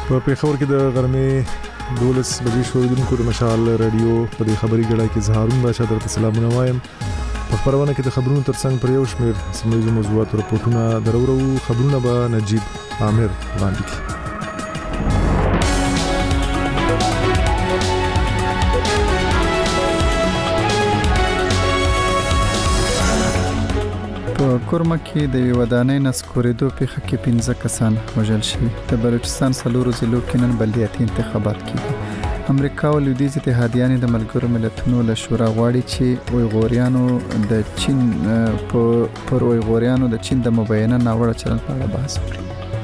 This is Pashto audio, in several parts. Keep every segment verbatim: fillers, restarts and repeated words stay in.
په پیښور کې د غرمې دولس بجې شوریدونکو د مشال رادیو په دې خبري ګړای کې زهارون باشا درته سلامونه وایم. په خبرونه کې د خبرونو ترڅنګ پر یو شمېر سیمه ییزو موضوعاتو راپورټونه درورو. خبرونه به نجیب عامر وړاندې کړي. په کورما کې د ودانۍ نسکورېدو پیښه کې پنځه کسان وژل شوي. د بلوچستان څلورو ضلعو کې نن بلدیاتي انتخابات کېږي. امریکا او لویدیځ اتحادیانې د ملګرو ملتونو له شورا غواړي چې اویغوریانو د چین پر اویغوریانو د چین د مبینه ناوړه چلند په اړه بحث وکړي.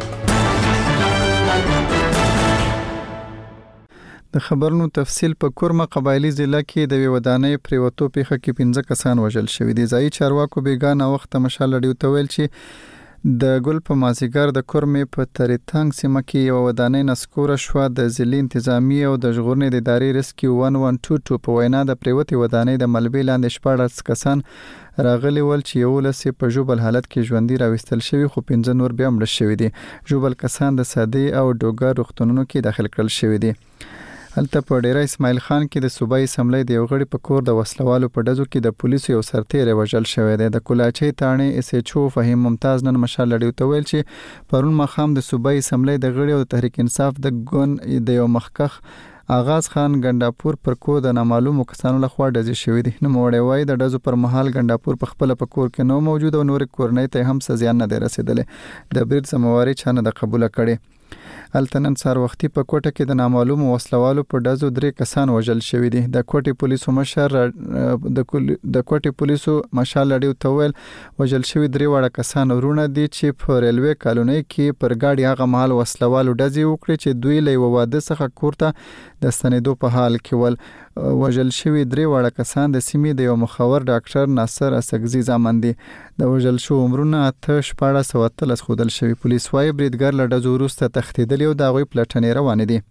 د خبرونو تفصیل. په کورما قبایلی ضلع کې د ودانۍ پریوتو پیښه کې پنځه کسان وژل شوي دي. ځایي چارواکو بیګانه وخت مشال لړیو ته ویل چې د ګل په مازیګر د کورمې په تریتنګ سیمه کې یو ودانۍ نسکوره شوه. د ضلعي انتظامی او د ژغورنې د ادارې ریسکیو یک سل دوه په وینا د پریوتې ودانۍ د ملبې لاندې شپاړس کسان راغلي ول چې یولس په ژوبل حالت کې ژوندي راوستل شوي، خو پنځه نور بیا مړه شوي دي. ژوبل کسان د سادې او ډوګر روغتونونو کې داخل کړل شوي دي. هلته په ډیره اسماعیل خان کې د صوبایي اسمبلی د یو غړي په کور د وسلوالو په ډزو کې د پولیسو یو سرتیری وژل شوی دی. د کولاچۍ تاڼې اس ایچ او فهیم ممتاز نن مشال لړیو ته ویل چې پرون ماښام د صوبایي اسمبلی د غړي او د تحریک انصاف د ګوند د یو مخکخ آغاز خان ګنداپور پر کو د نامعلومو کسانو لخوا ډزې شوې دي. نوموړی وایي د ډزو پر مهال ګنداپور په خپله په کور کې نو موجود او نورې کورنۍ ته هم څه زیان نه دی رسېدلی. د برید ذمهواري چا نه ده قبوله کړې. هلته نن سهار وختي په کوټه کې د نامعلومو وسلوالو په ډزو درې کسان وژل شوي دي. د کوټې پولیسو مشر د کوټې پولیسو مشال لړیو ته ویل وژل شوي درې واړه کسان ورونه دي چې په ریلوې کالونۍ کې پر ګاډي هغه مهال وسلوالو ډزې وکړې چې دوی له یوه واده څخه کور ته د ستنېدو په حال کې ول. وژل شوي درې واړه کسان د سیمې د یو مخور ډاکټر ناصر اسګزي زامن دي. د وژل شوو عمرونه اته شپاړس او اتلس ښودل شوي. پولیس وایي بریدګر له ډزو وروسته تښتېدلي او د هغوی پلټنې روانې دي.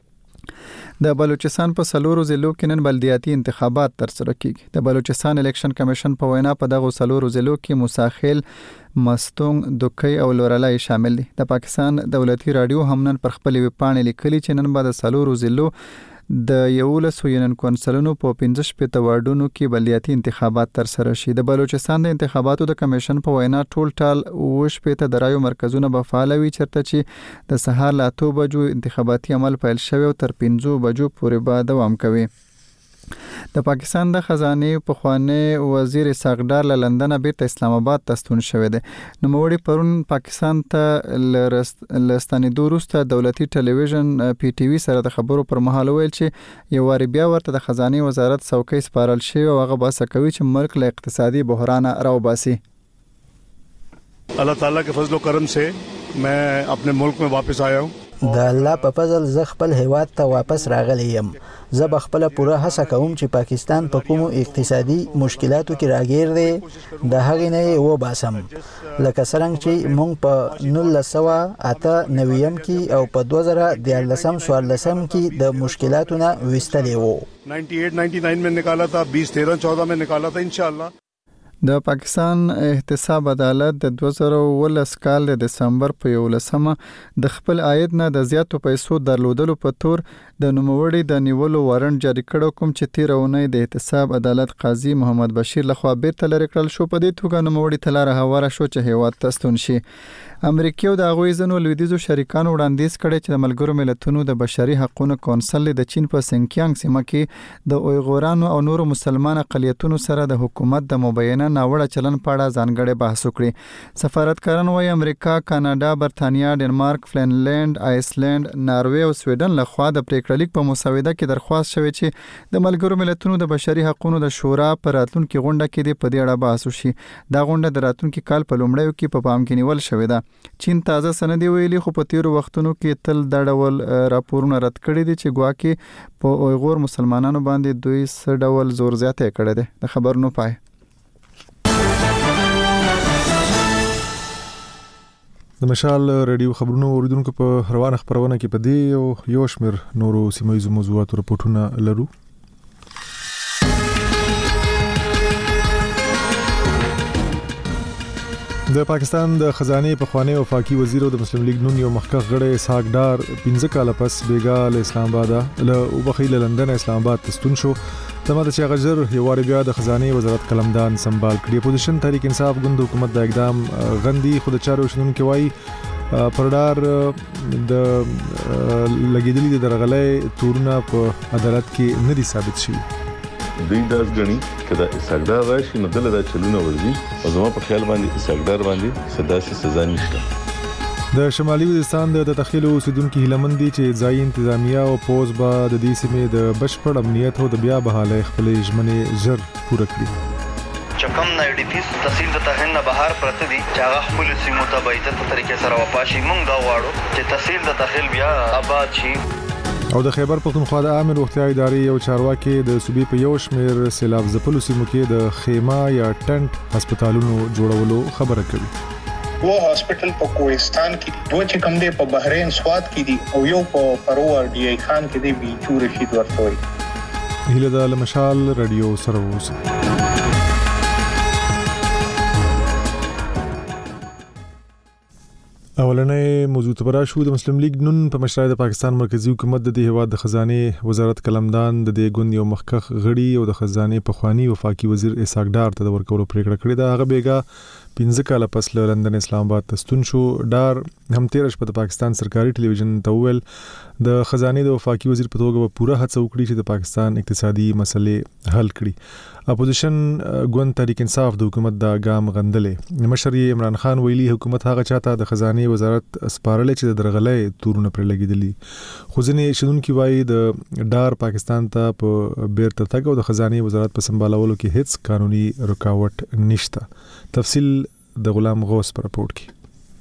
د بلوچستان په څلورو ضلعو کې نن بلدیاتي انتخابات ترسره کیږي. د بلوچستان الیکشن کمیشن په وینا په دغه څلورو ضلعو کې موساخیل، مستونګ، دوکۍ او لورلای شامل دي. د پاکستان دولتي رادیو هم نن پر خپلې ویبپاڼې لیکلي چې نن به د څلورو ضلعو د یولسو یونین کونسلونو په پنځه شپېته واردونو کې بلدیاتي انتخابات ترسره شي. د بلوچستان د انتخاباتو د کمیشن په وینا ټول ټال اوه شپېته د رایو مرکزونه به فعال وي، چېرته چې د سهار له اتو بجو انتخاباتي عمل پیل شوی او تر پنځو بجو پورې به دوام کوي. د پاکستان د خزانه پخوانی وزیر اسحاق ډار له لندن بیرته اسلام آباد ته ستون شوی دی. نوموړي پرون پاکستان ته لستانېدو وروسته دولتي ټلویزیون پی ټي وي سره د خبرو پر مهال ویل چې یو واري بیا ورته د خزانه وزارت څوکۍ سپارل شوی او هغه باسه کوي چې ملک له اقتصادي بحران راوباسي. الله تعالی کے فضل و کرم سے میں اپنے ملک میں واپس آیا ہوں. د الله په فضل زه خپل هیواد ته واپس راغلی یم. زه به خپله پوره هڅه کوم چې پاکستان په کومو اقتصادي مشکلاتو کې راګیر دی د هغې نه یې وباسم، لکه څرنګه چې موږ په نولس سوه اته نویم کې او په دوه زره دیارلسم څوارلسم کې د مشکلاتو نه ویستلی وو. نائنٹی ایٹ نائنٹی نائن میں نکالا تھا، بیس تیرہ چودہ میں نکالا تھا انشاءاللہ. د پاکستان احتساب عدالت د دوه زره اوولس کال د دسمبر په یولسمه د خپل عاید نه د زیاتو پیسو درلودلو په تور د نوموړي د نیولو وارنټ جاری کړو، کوم چې تیر اونۍ د احتساب عدالت قاضي محمد بشیر لخوا بیرته لرې کړل شو. په دې توګه نوموړي ته لاره هواره شو چې هیواد ته ستون شي. امریکا او د هغوی ځینو لویدیځو شریکانو وړاندیز کړی چې د ملګرو ملتونو د بشري حقوقو کونسل د چین په سنکیانګ سیمه کې د اویغورانو او نورو مسلمان اقلیتونو سره د حکومت د مبینه ناوړه چلن په اړه ځانګړی بحث وکړي. سفارتکاران وايي امریکا، کاناډا، برتانیا، ډنمارک، فنلند، آیسلند، ناروې او سویډن لخوا د پریکړه لیک په مسوده کې درخواست شوی چې د ملګرو ملتونو د بشري حقوقو د شورا پر راتلونکي غونډه کې د په دې اړه بحث وشي. دا غونډه د راتلونکي کال په لومړیو کې په پام کې نیول شوې ده. چین تازه سند ویلي خو په تیرو وختونو کې تل دا ډول راپورونه رد کړي دي چې ګواکې په اویغور مسلمانانو باندې دوی څه ډول زور زیاتی کړی دی. د خبرونو پای. د مشال رادیو خبرونو اوریدونکو په روانه خبرونه کې په دې او یو شمېر نورو سیمه ییزو موضوعاتو راپورټونه لرو. د پاکستان د خزانه پخوانی وفاقي وزیر او د مسلم لیگ نون یو مخکښ غړی اسحاق ډار پنځه کاله پس بیګا له اسلام آباد له وبخیل لندن اسلام آباد تستون شو تمه چې غجر یو واری بیا د خزانه وزارت قلمدان سنبال کړي. اپوزیشن تحریک انصاف ګوند حکومت د اقدام غندي خود چارو شنون کې وای پردار د لګیدلې د درغلې تورونه په عدالت کې نه دي ثابت شوي. دوی داس غني کدا اساګدار راشي نو دله دا چلونه ورزي او زما په خیال باندې اساګدار باندې سداسي سزا نشته. د شمالي وزیرستان د تخیل اوسیدونکو هیلمندي چې ځای انتظامیه او پوز با د دې سیمې د بشپړ امنیت او د بیا بحاله خپل ژمنې زر پوره کړي. چکم نه ډی پی تحصیل د تهن نه بهر پرته دي چې هغه خپل سیمو ته به عزت طریقې سره وپاشي. مونږ دا غواړو چې تحصیل د تخیل بیا آباد شي. او د خیبر پختونخوا د عامه روغتیا ادارې یو چارواکي د صوبې په یو شمېر سیلاب ځپلو سیمو کې د خیمه یا ټنټ هسپتالونو جوړولو خبره کوي. و هاسپټل په کوهستان کې دوه چې کوم دی په بحرین سواد کې دي او یو په پرور ډی ای خان کې دی بیچو رشید ورته وي. هیله د لمشال رادیو سره اوسه. اولنې موضوع ته براشو. د مسلم لیگ نون په مشرۍ د پاکستان مرکزی حکومت د هیواد د خزانه وزارت قلمدان د دې ګوند یو مخکښ غړي او د خزانه پخوانی وفاقي وزیر اسحاق ډار ته د ورکولو پریکړه کړې ده. هغه بیګا پنځه کاله پس له لندن اسلام آباد تستون شو. ډار هم تیر شپه د پاکستان سرکاري ټلویزیون ته ویل د خزانه د وفاقي وزیر په توګه به پوره هڅه وکړي چې د پاکستان اقتصادي مسلې حل کړي. اپوزیشن ګوند تحریک انصاف د حکومت د ګام غندلې. مشر عمران خان ویلي حکومت هغه چاته د خزانه وزارت سپارل چې د درغلې تورونه پر لګیدلي. خو ځنې شنونکي وایي د ډار پاکستان ته په بیرته تګ او د خزانه وزارت په سمبالولو کې هیڅ قانوني رکاوټ نشته. تفصیل د غلام غوث پر رپورت کې.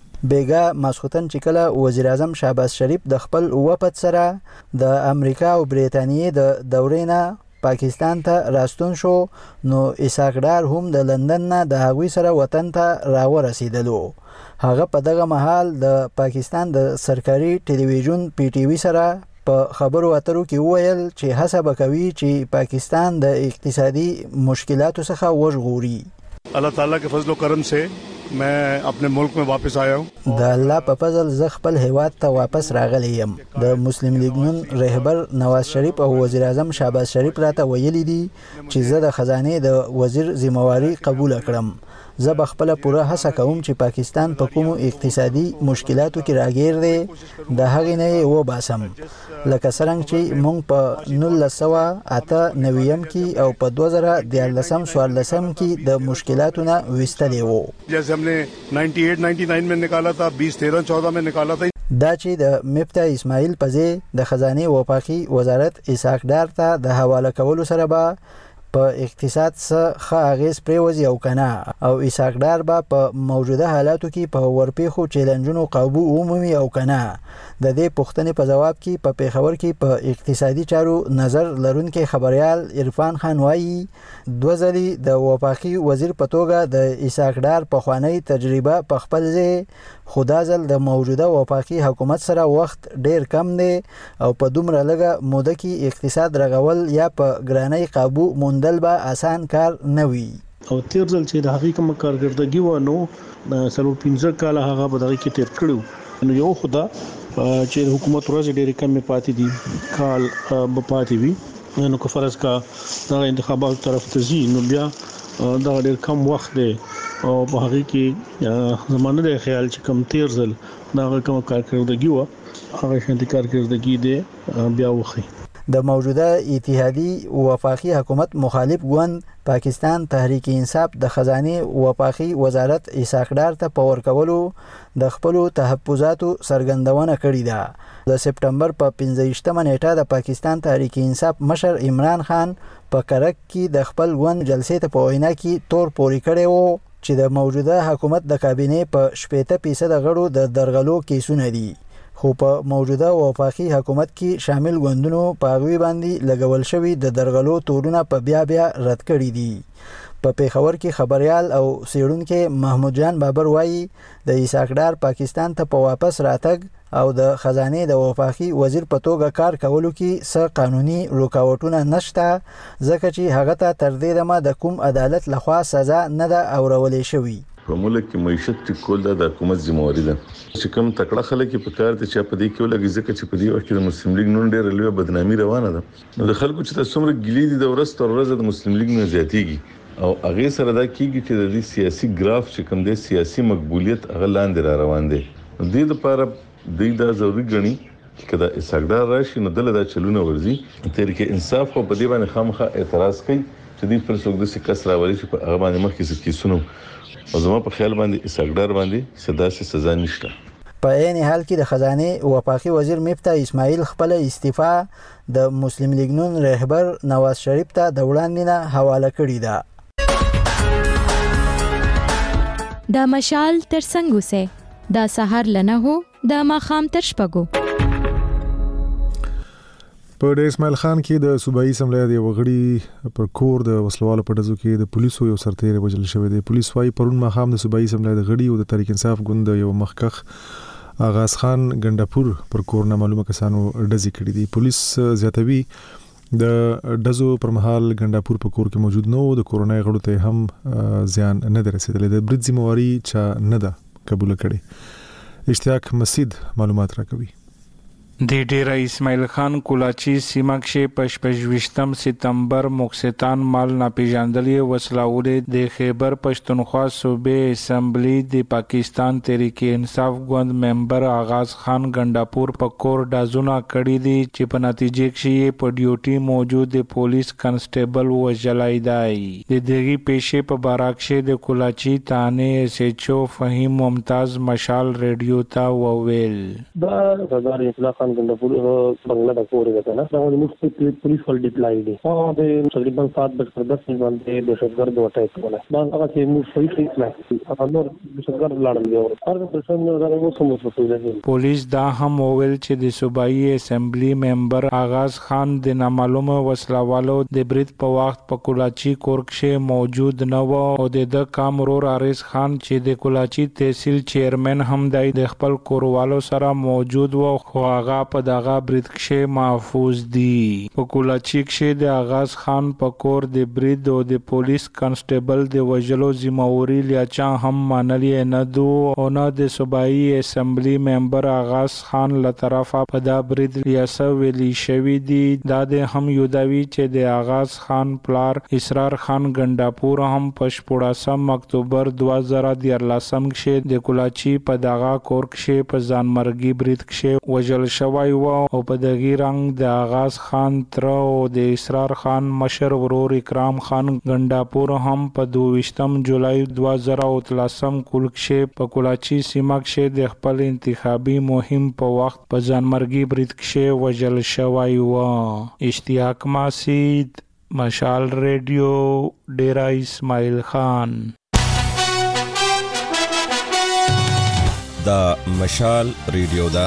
بیګا ماسختن چې کله وزیر اعظم شهباز شریف د خپل وفد سره د امریکا او بریتانیې د دورې نه پاکستان ته راستون شو نو اسحاق ډار هم د لندن نه د هغوی سره وطن ته راورسېدلو. هغه په دغه مهال د پاکستان د سرکاري ټلویزیون پی ټی وی سره په خبرو اترو کې وویل چې هڅه وکوي چې پاکستان د اقتصادي مشکلاتو څخه وژغوري. अल्लाह ताला के फजल करम से मैं अपने मुल्क में वापस आया हूँ. د الله په فضل ز خپل هیواد ته واپس راغلی یم. د مسلم لیگ نون رهبر نواز شریف او وزیر اعظم شهباز شریف راته ویلي دي چې زه د خزانه د وزیر ذمہواری قبول کړم. زه به خپل پوره هڅه کوم چې پاکستان په کومو اقتصادي مشکلاتو کې راګیر دی د هغې نه و باسم. لکه څنګه چې مونږ په نولس سوه اته نویم کې او په دوه زره دیارلسم څوارلسم کې د مشکلاتو نه ویستلی وو. जैसे हमने अट्ठानवे निन्यानवे में निकाला था, बीस तेरह चौदह में निकाला था. دا چې د مفتا اسماعیل پزې د خزانه وفاقي وزارت اسحاق ډار ته د حواله کولو سره به په اقتصاد څخه ښه اغیز پریوزي او کنه او اسحاق ډار به په موجوده حالاتو کې په ورپېښو چیلنجونو قابو ومومي او کنه. د دې پوښتنې په جواب کې په پیښور کې په اقتصادي چارو نظر لرونکي خبريال عرفان خان وایي دوه ځلې د وفاقي وزیر په توګه د اسحاق ډار پخوانی تجربه په خپل ځای خدا ځل د موجوده وفاقي حکومت سره وخت ډیر کم دی او په دومره لږه موده کې اقتصاد رغول یا په ګرانۍ قابو موندل به آسان کار نه وي. او تیر ځل چې د هغې کومه کارګردګي وه نو څلور پنځه کاله هغه به دغې کې تیر کړي. نو یو خو دا چې د حکومت ورځې ډېرې کمې پاتې دي, کال به پاتې وي. نو که فرض کا دغه انتخاباتو طرف ته ځي نو بیا دغه ډېر کم وخت دی او په هغې کې زما نه دی خیال چې کم تیر ځل د هغه کومه کارکردګي وه هغه شانتې کارکردګي دی بیا وښي. د موجوده اتحادي وفاقي حکومت مخالف ګوند پاکستان تحریک انصاف د خزانه وفاقي وزارت اسحاق ډار ته په ورکولو د خپل تحفظاتو څرګندونه کړې ده. د سپټمبر په پنځه نیټه د پاکستان تحریک انصاف مشر عمران خان په کرک کې د خپل ګوند جلسې ته په وینا کې تور پوري کړی وو چې د موجوده حکومت د کابینې په شپږ فیصد غړو د درغلو کیسونه دي. خو په موجوده وفاقي حکومت کې شامل ګوندونو په هغوی باندې لګول شوي د درغلو تورونه په بیا بیا رد کړي دي. په پیښور کې خبريال او څېړونکی محمود جان بابر وایي د اسحاق ډار پاکستان ته په واپس راتګ او د خزانه د وفاقي وزیر په توګه کار کولو کې څه قانوني رکاوټونه نشته ځکه چې هغه ته تر دې دمه د کوم عدالت لخوا سزا نه ده اورولې شوې. په ملک کې معیشت ټیکول د حکومت ذمہواری ده چې کوم تکړه خلک په کار ته چې په دې کې ولګي ځکه چې په دې وخت کې د مسلم لیگ نن ډېر لوی بدنامي روانه ده نو د خلکو چې تاسو موږ ګلی دي د ورځ تر ورځې د مسلم لیگ نه زیاتېږي او هغه سره دا کیږي چې د دې سیاسي ګراف چې کوم د سیاسي مقبولیت هغه لاندې را روان دي د دې لپاره د دې د ضروري غني کله اسقدار راشي نو دله دا چلونه ورزي تحریک انصاف خو په دې باندې خامخا اعتراض کوي چې دې پر څوک د سکس راوړي چې په هغه باندې مخکې څه کیسونو او زما په خیال باندې اسقدار باندې صدا سي سزا نشته. په عین حال کې د خزانه وفاقي وزیر مفتاح اسماعیل خپل استعفا د مسلم لیگ نون رهبر نواز شریف ته د وړاندې نه حواله کړې ده. د مشال ترڅنګ اوسه د سحر لنه هو د ماخام تر شپږو. په ډیر اسماعیل خان کې د صوبایي اسمبلی د وغړي پر کور د وسلوالو په ډزو کې د پولیسو یو سرتیر وژل شوی دی. پولیس وايي پرون ماخام د صوبایي اسمبلی د غړي او د تحریک انصاف ګوند یو مخکخ آغاز خان ګنداپور پر کور نه معلومه کسانو ډزې کړې دي. پولیس زیاتوي د ډزو پر مهال ګنداپور په کور کې موجود نه و د کورونای غړو ته هم زیان نه درسېدل. د برید ذمہواری چا نه ده قبول کړي. اشتیاق مسید معلومات راکوي. د ډیره اسماعیل خان کولاچی سیمه کې پښپښويشتم سپتمبر مقصدان مال ناپیژاندلې وسلاولې د خیبر پښتونخوا صوبې اسمبلی د پاکستان تحریک انصاف ګوند ممبر آغاز خان ګنداپور په کور دازونه کړې دي چې په نتیجه کې په ډیوټي موجود د پولیس کنسټیبل وژلای دی. د دغه پیښې په باراکشه د کولاچی تانه ایس ایچ او فهیم ممتاز مشال ریډیو ته وویل دا غزار اطلاق ګنداپور بنگلا د کور دی کنه دا موږ په پولیس ول ډیپلای دي او د تقریبا سات بجې دس منټ باندې د شګر د وټای کوله دا هغه چې موږ صحیح صحیح کلاس هغه نور د شګر لاړل دی او هر څه څنګه دا مو سمو څه پولیس دا هم وویل چې د صوبایي اسمبلی ممبر آغاز خان د نامعلومه وسلوالو د برید په وخت په کولاچی کور کې موجود نه و او د کامرور عارض خان چې د کولاچی تحصیل چیرمن هم د خپل کوروالو سره موجود و خو هغه په دغه برید کې محفوظ دي. په کولاچی کې د آغاز خان په کور د برید او د پولیس کنسټیبل د وژلو ذمہواری لیاچا هم منلې نه دو او نه د صوبایي اسمبلی ممبر آغاز خان له طرفه په دا برید لیاسه ویلي شوی دي. دا د هم یوداوی چې د آغاز خان پلار اسرار خان ګنداپور هم په شپږم اکتوبر دوه زره دیارلسم کې د کولاچی په دغه کور کې په ځانمرګي برید کې وژل شوی و او په دغه رنګ د آغاز خان تر او د اسرار خان مشر ورور اکرام خان ګنداپور هم په دویشتم جولای دوه زره اتلسم کول کې په کولاچی سیمه کې د خپل انتخابي مهم په وخت په ځانمرګي برید کې وژل شوی و. اشتیاق مسید مشال ریډیو ډیرا اسماعیل خان. دا مشال ریډیو دا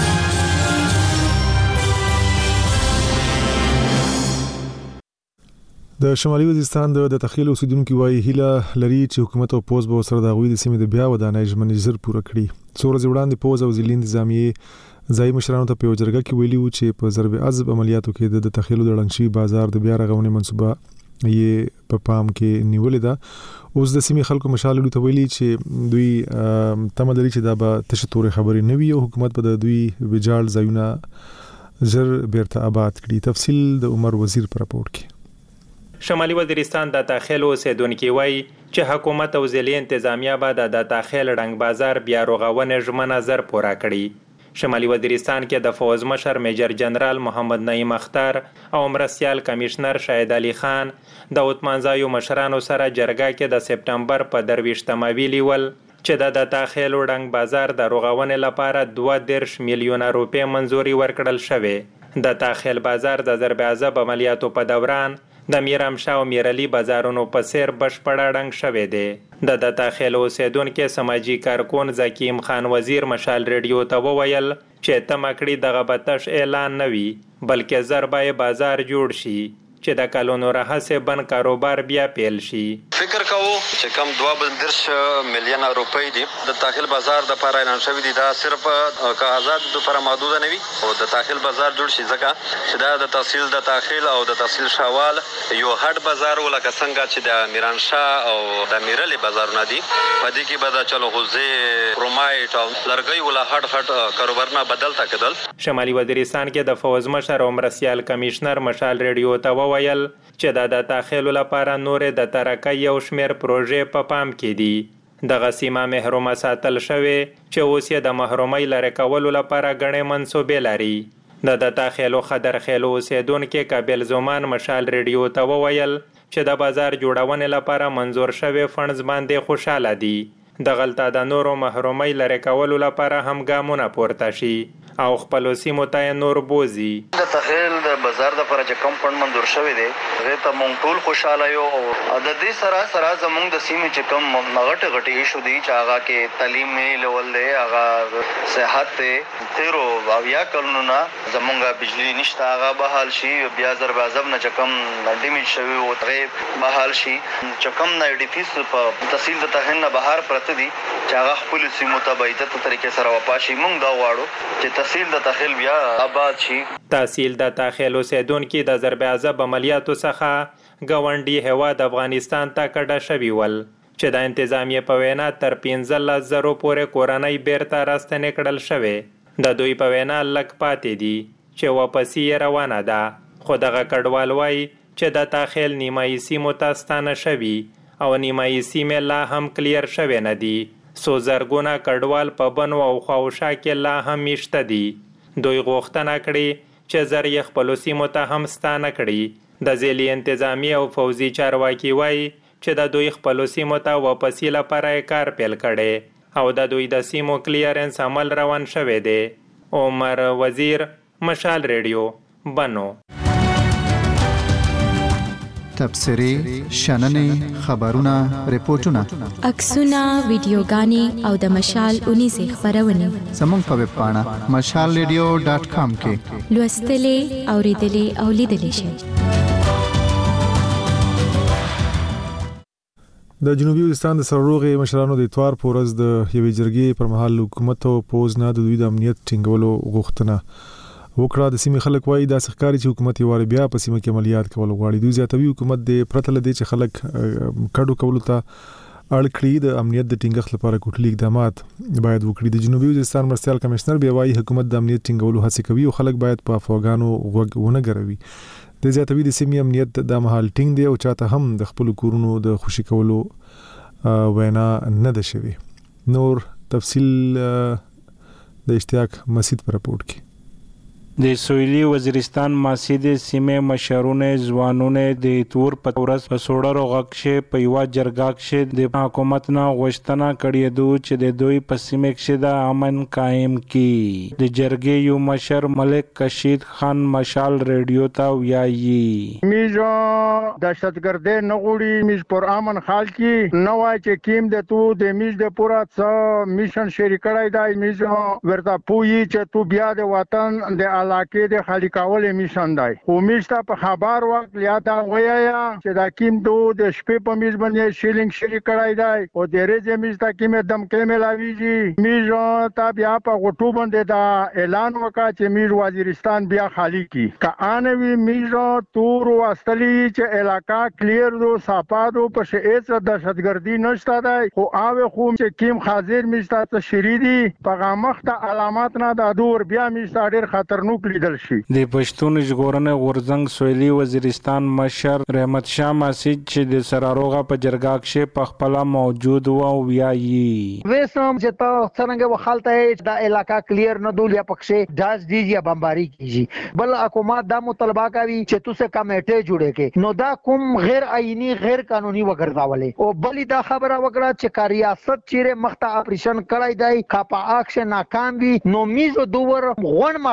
د شمالي وزیرستان د تخیل اوسیدونکو وايي هیله لري چې حکومت او پوز به سره د غوي د سیمې د بیا ودانۍ ژمنې زر پوره کړي. څو ورځې وړاندې پوز او ځلین نظامیه ځای مشرانو ته په جرګه کې ویلي و چې په ضرب عذب عملیاتو کې د تخیل د لنشي بازار د بیا رغونې منصوبه یې په پام کې نیولې ده. اوس د سیمې خلکو مشال ته ویلي چې دوی تمه لري چې دا به تشه تورې خبرې نه وي او حکومت به د دوی ویجاړ ځایونه زر بیرته آباد کړي. تفصیل د عمر وزیر پر راپورټ کې. شمالي وزیرستان د داخل اوسیدونکو وایي چې حکومت او ځلې انتظامیه به د داخل رنګ بازار بیا رغونې ژمنه زر پوره کړي. شمالي وزیرستان کې د فوز مشر میجر جنرال محمد نعیم اختر او مرستیال کمشنر شاهد علي خان د اوتمانځایو مشرانو سره جرګه کې د سپتمبر په درویشتمه ویلي ول چې د داخل رنګ بازار د رغونې لپاره دوه دېرش میلیونه روپۍ منځوري ورکړل شوې. د داخل بازار د ضرب عذب عملیاتو په دوران د میرامشاه او میرعلي بازارونو په سیر بشپړه ړنګ شوی دی. د د داخل اوسیدونکو سماجی کارکون زکیم خان وزیر مشال ریډیو ته وویل چې تمکړی دغه بتش اعلان نه وي بلکې ضربای بازار جوړ شي چې د کلونو راهسه بن کاروبار بیا پیل شي. فکر کوو چې کم دوه بندرش میلیونه روپۍ دي د داخل بازار د لپاره اعلان شوی دي، دا صرف که آزاد د لپاره محدود نه وي او د داخل بازار جوړ شي، ځکه چې دا د تحصیل د داخل او د تحصیل شاوال یو هټ بازار ولکه څنګه چې د میرانشاه او د میرلي بازارونه دي، په دې کې به د چلغوزي کرومایټ او لرګي ولا هټ هټ کاروبارونه بدل تا کېدل. شمالي وزیرستان کې د فوز مشر او مرستیال کمشنر مشال ریډیو ته وویل چې دا د داخل لپاره نورې د ترقۍ یو شمېر پروژې په پام کې دي. دغه سیمه محرومه ساتل شوې چې اوس یې د محرومۍ لرې کولو لپاره ګڼې منصوبې لري. د د داخلو خدرخیلو اوسېدونکي کابل زومان مشال ریډیو ته وویل چې د بازار جوړونې لپاره منظور شوی فنډز باندې خوشاله دي. دغلته د نورو محرومۍ لرې کولو لپاره هم ګامونه پورته شي او خپلو سیمو ته نور بوزي. د تخیل د بازار د لپاره چې کم فند منظور شوی دی هغه ته مونږ ټول خوشاله یو او د دې سره سره زمونږ د سیمې چې کم غټ غټ ایشو دي چې هغه کې تعلیمي لیول دی، هغه صحت دی، تیرو او یا کلونه زمونږ بجلی نشته هغه بحال شي، بیا زر بازب نه چې کم ډیمیج شوی او هغه بحال شي، چې کم نه ډي پی اس په تحصیل د تهن بهر پرته دي چې هغه خپل سیمو ته به عزت طریقې سره وپاشي. مونږ دا غواړو چې تحصیل د تخیل بیا آباد شي. تحصیل د تخیل اوسېدونکي د ضرب عذاب عملیاتو څخه ګاونډي هیواد افغانستان ته کډه شوي ول چې د انتظامیې په وینا تر پنځلس زرو پورې کورنۍ بیرته راستنې کړل شوې. د دوی په وینا لږ پاتې دي چې واپسي یې روانه ده، خو دغه کډوال وایي چې د تخیل نیمایي سیمو ته ستانه شوي او نیمایي سیمې لا هم کلیر شوې نه دي. څو زرګونه کډوال په بنو او خواوشا کې لا هم میشته دي. دوی غوښتنه کړې چې زر یې خپلو سیمو ته هم ستانه کړي. د ځیلي انتظامي او فوزي چارواکي وایي چې د دوی خپلو سیمو ته واپسي لپاره یې کار پیل کړی او د دوی د سیمو کلیرنس عمل روان شوی دی. عمر وزیر، مشال ریډیو، بنو. تبصرې، شننې، خبرونه، ریپورتونه، عکسونه، ویډیوګانې او د مشال اونیزې خبرونه زموږ په ویب پاڼه مشال ریډیو ډاټ کام کې لوستلې، اوریدلې او لیدلې شئ. د جنوبي وزیرستان د سرروغې مشرانو د اتوار په ورځ د یوې جرګې پر مهال حکومت او پوز نه د دوی د امنیت ټینګولو غوښتنه وکړه. د سیمې خلک وایي دا ښکاري چې حکومت یې واره بیا په سیمه کې عملیات کول غواړي. دوی زیاتوي حکومت د پرته لدې چې خلک کډو کولو ته اړ کړي د امنیت د ټینګښت لپاره کوټلي اقدامات باید وکړي. د جنوبي وزیرستان مرستیال کمشنر بیا وایي حکومت د امنیت ټینګولو هڅه کوي او خلک باید په افغانانو غوږ ونه ګروي. د زیاتوي د سیمې امنیت د مهال ټینګ دی او چاته هم د خپل کورونو د خوشي کولو وینا نه ده شوی. نور تفصیل د اشتیاق مسجد پر رپورټ کې. د سویلي وزیرستان ماسید سیمه مشرونه ځوانونه د تور په ورځ په سوړرو غکشه په یو جرګه کې د حکومت نه غوښتنه کړې دو چې د دوی په سیمه کې د امن قائم کړي. د جرګې یو مشر ملک کشید خان مشال ریډیو ته ویایي میجو دهشتګردي نه غوړي میج پر امن خال کې نو وای چې کیم د تو د میج د پورا څ میشن شریکړای دی میجو ورته پوي چې تو بیا د وطن د علاقې د خالی کولې میشن دی. خو میشته په خبر وخت یا دا ویایا چې دا کیم دو د شپې په میز باندې شیلینګ شریک کړای دی او د ریزه میشته کیم دم کې ملاویږي. میجو تا بیا په غټو باندې دا اعلان وکړ چې میج وزیرستان بیا خالی کی کا انوي میجو تور واستلی چې علاقہ کلیر دو صفادو په شئیت دهشتګردي نشته دی. خو اوه خو چې کیم حاضر میشته ته شریدي په مخته علامات نه د دور بیا میشته ډیر خطرناک لیدل شي. د پښتون ژغورنې غورځنګ سویلي وزیرستان مشر رحمت شاه مسجد چې د سراروغه په جرګه کې په خپل موجود و او ویایي وسم چې تا څنګه وخالته دا علاقہ کلیر نه دول یا پکشه داس دی یا بمباری کیږي. بل حکومت دا مطالبه کوي چې تاسو کمیټه جوړه کې نو دا کوم غیر آئینی غیر قانوني وګرځاولې او بل دا خبره وکړه چې ریاست چیرې مخته اپریشن کړای دی کا په اکشن ناکام وي نو میزو دوور غون مسجد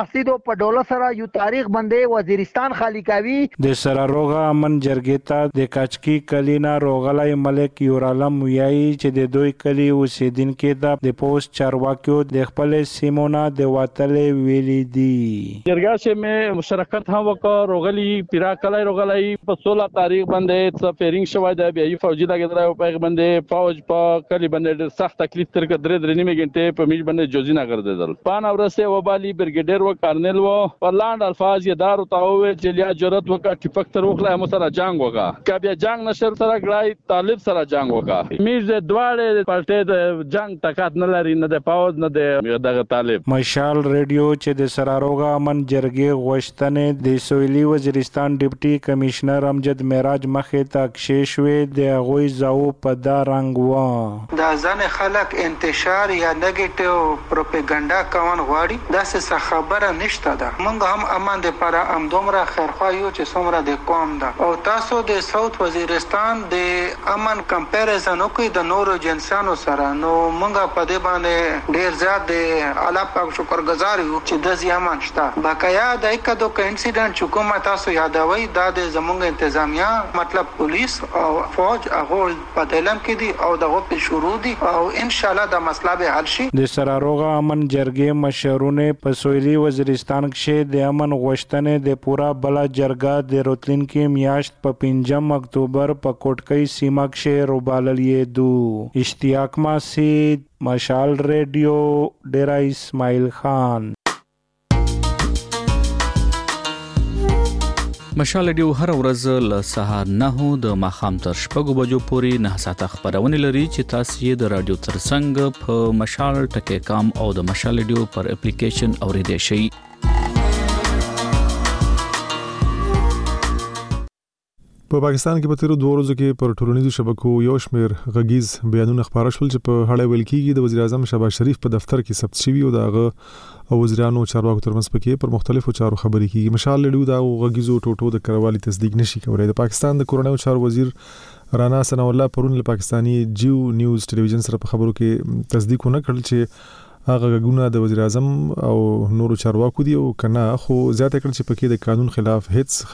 په ډول سره یو تاریخ باندې وزیرستان خالی کوي. د سراروغه امن جرګې ته د کاچکی کلینا روغلای ملک یورالم ویایي چې د دوی کلی اوسیدونکو ته د پوسټ چارواکیو د خپل سیمونه د واتلې ویلي دي. جرګه چې مې مشارکت هم وکړ روغلی پیرا کلی روغلای په سولہ تاریخ باندې څه فیرینګ شوی دی بیا یې فوجي لګیدل په باندې فوج په کلی باندې سخت تکلیف تر درې درې نیمه غنټه په میج باندې جوزینا ګرځیدل. پان اورسه وبالي برګیډر و کارنل و په لاند الفاظ یې دار او تاوه چې لیا جرأت وکړه ټیپک تر وخلا مو سره جنگ وکړه که بیا جنگ نشر سره غړای طالب سره جنگ وکړه. میج د دواړه پارټي د جنگ طاقت نه لري نه د فوج نه د دغه طالب. مشال ریډیو چې د سراروغه امن جرګې غوښتنې د سویلي وزیرستان ډیپټي کمشنر امجد معراج مخې ته کښېښوې د هغوی زاو په دا رنګ و. دا ځنې خلک انتشار یا نیگیټیو پروپاګاندا کوون غواړي داسې څه خبره نشته ده. موږ هم امن دپاره همدومره خیرخوا یو چې څومره د قوم ده او تاسو د ساوت وزیرستان د امن کمپیریزن وکړئ د نورو جنسانو سره نو موږ په دې باندې ډېر زیات د الله پاک شکرګزار یو چې داسې امن شته. بقایا د یک دوه انسیډنټ چې کومه تاسو یادوئ دا د زموږ انتظامیه مطلب پولیس او فوج هغه په دلم کې دي او دغه په شروع دي او ان شاء الله د مسله به حل شي. د سراروغه امن جرګې مشرونه په سویلي وزیرستان کې د امن غوښتنې د پورا بلا جرګه د راتلونکي میاشت په پنځم اکتوبر په کوټکۍ سیمه کې روبالل یې دو. اشتیاق ماسید، مشال ریډیو، ډیرا اسماعیل خان. مشال ریډیو هر ورځ له سهار نه د ماښام تر شپږو بجو پورې نه ساعته خبرونه لري چې تاسو یې د رادیو ترڅنګ په مشال ټکی کام او د مشال ریډیو پر اپلیکیشن اوریدئ شئ. په پاکستان کې په تیرو دوه ورځو کې پر ټولنیزو شبکو یو شمېر غږیز بیانونه خبره شول چې په هړۍ ویل کېږي د وزیر اعظم شهباز شریف په دفتر کې ثبت شوي او د هغه وزیرانو چارواکو ترمنځ پکې پر مختلفو چارو خبرې کېږي. مشال ریډیو دا غږیزو ټوټو د کروالي تصدیق نشي کولای. د پاکستان د کورنیو چارو وزیر رانا ثنا الله پرون له پاکستاني جیو نیوز ټلویزیون سره په خبرو کې تصدیق ونه کړل چې هغه غږونه د وزیر اعظم او نورو چارواکو دي او کنه خو زیاته کړل چې پکې د قانون خلاف هیڅ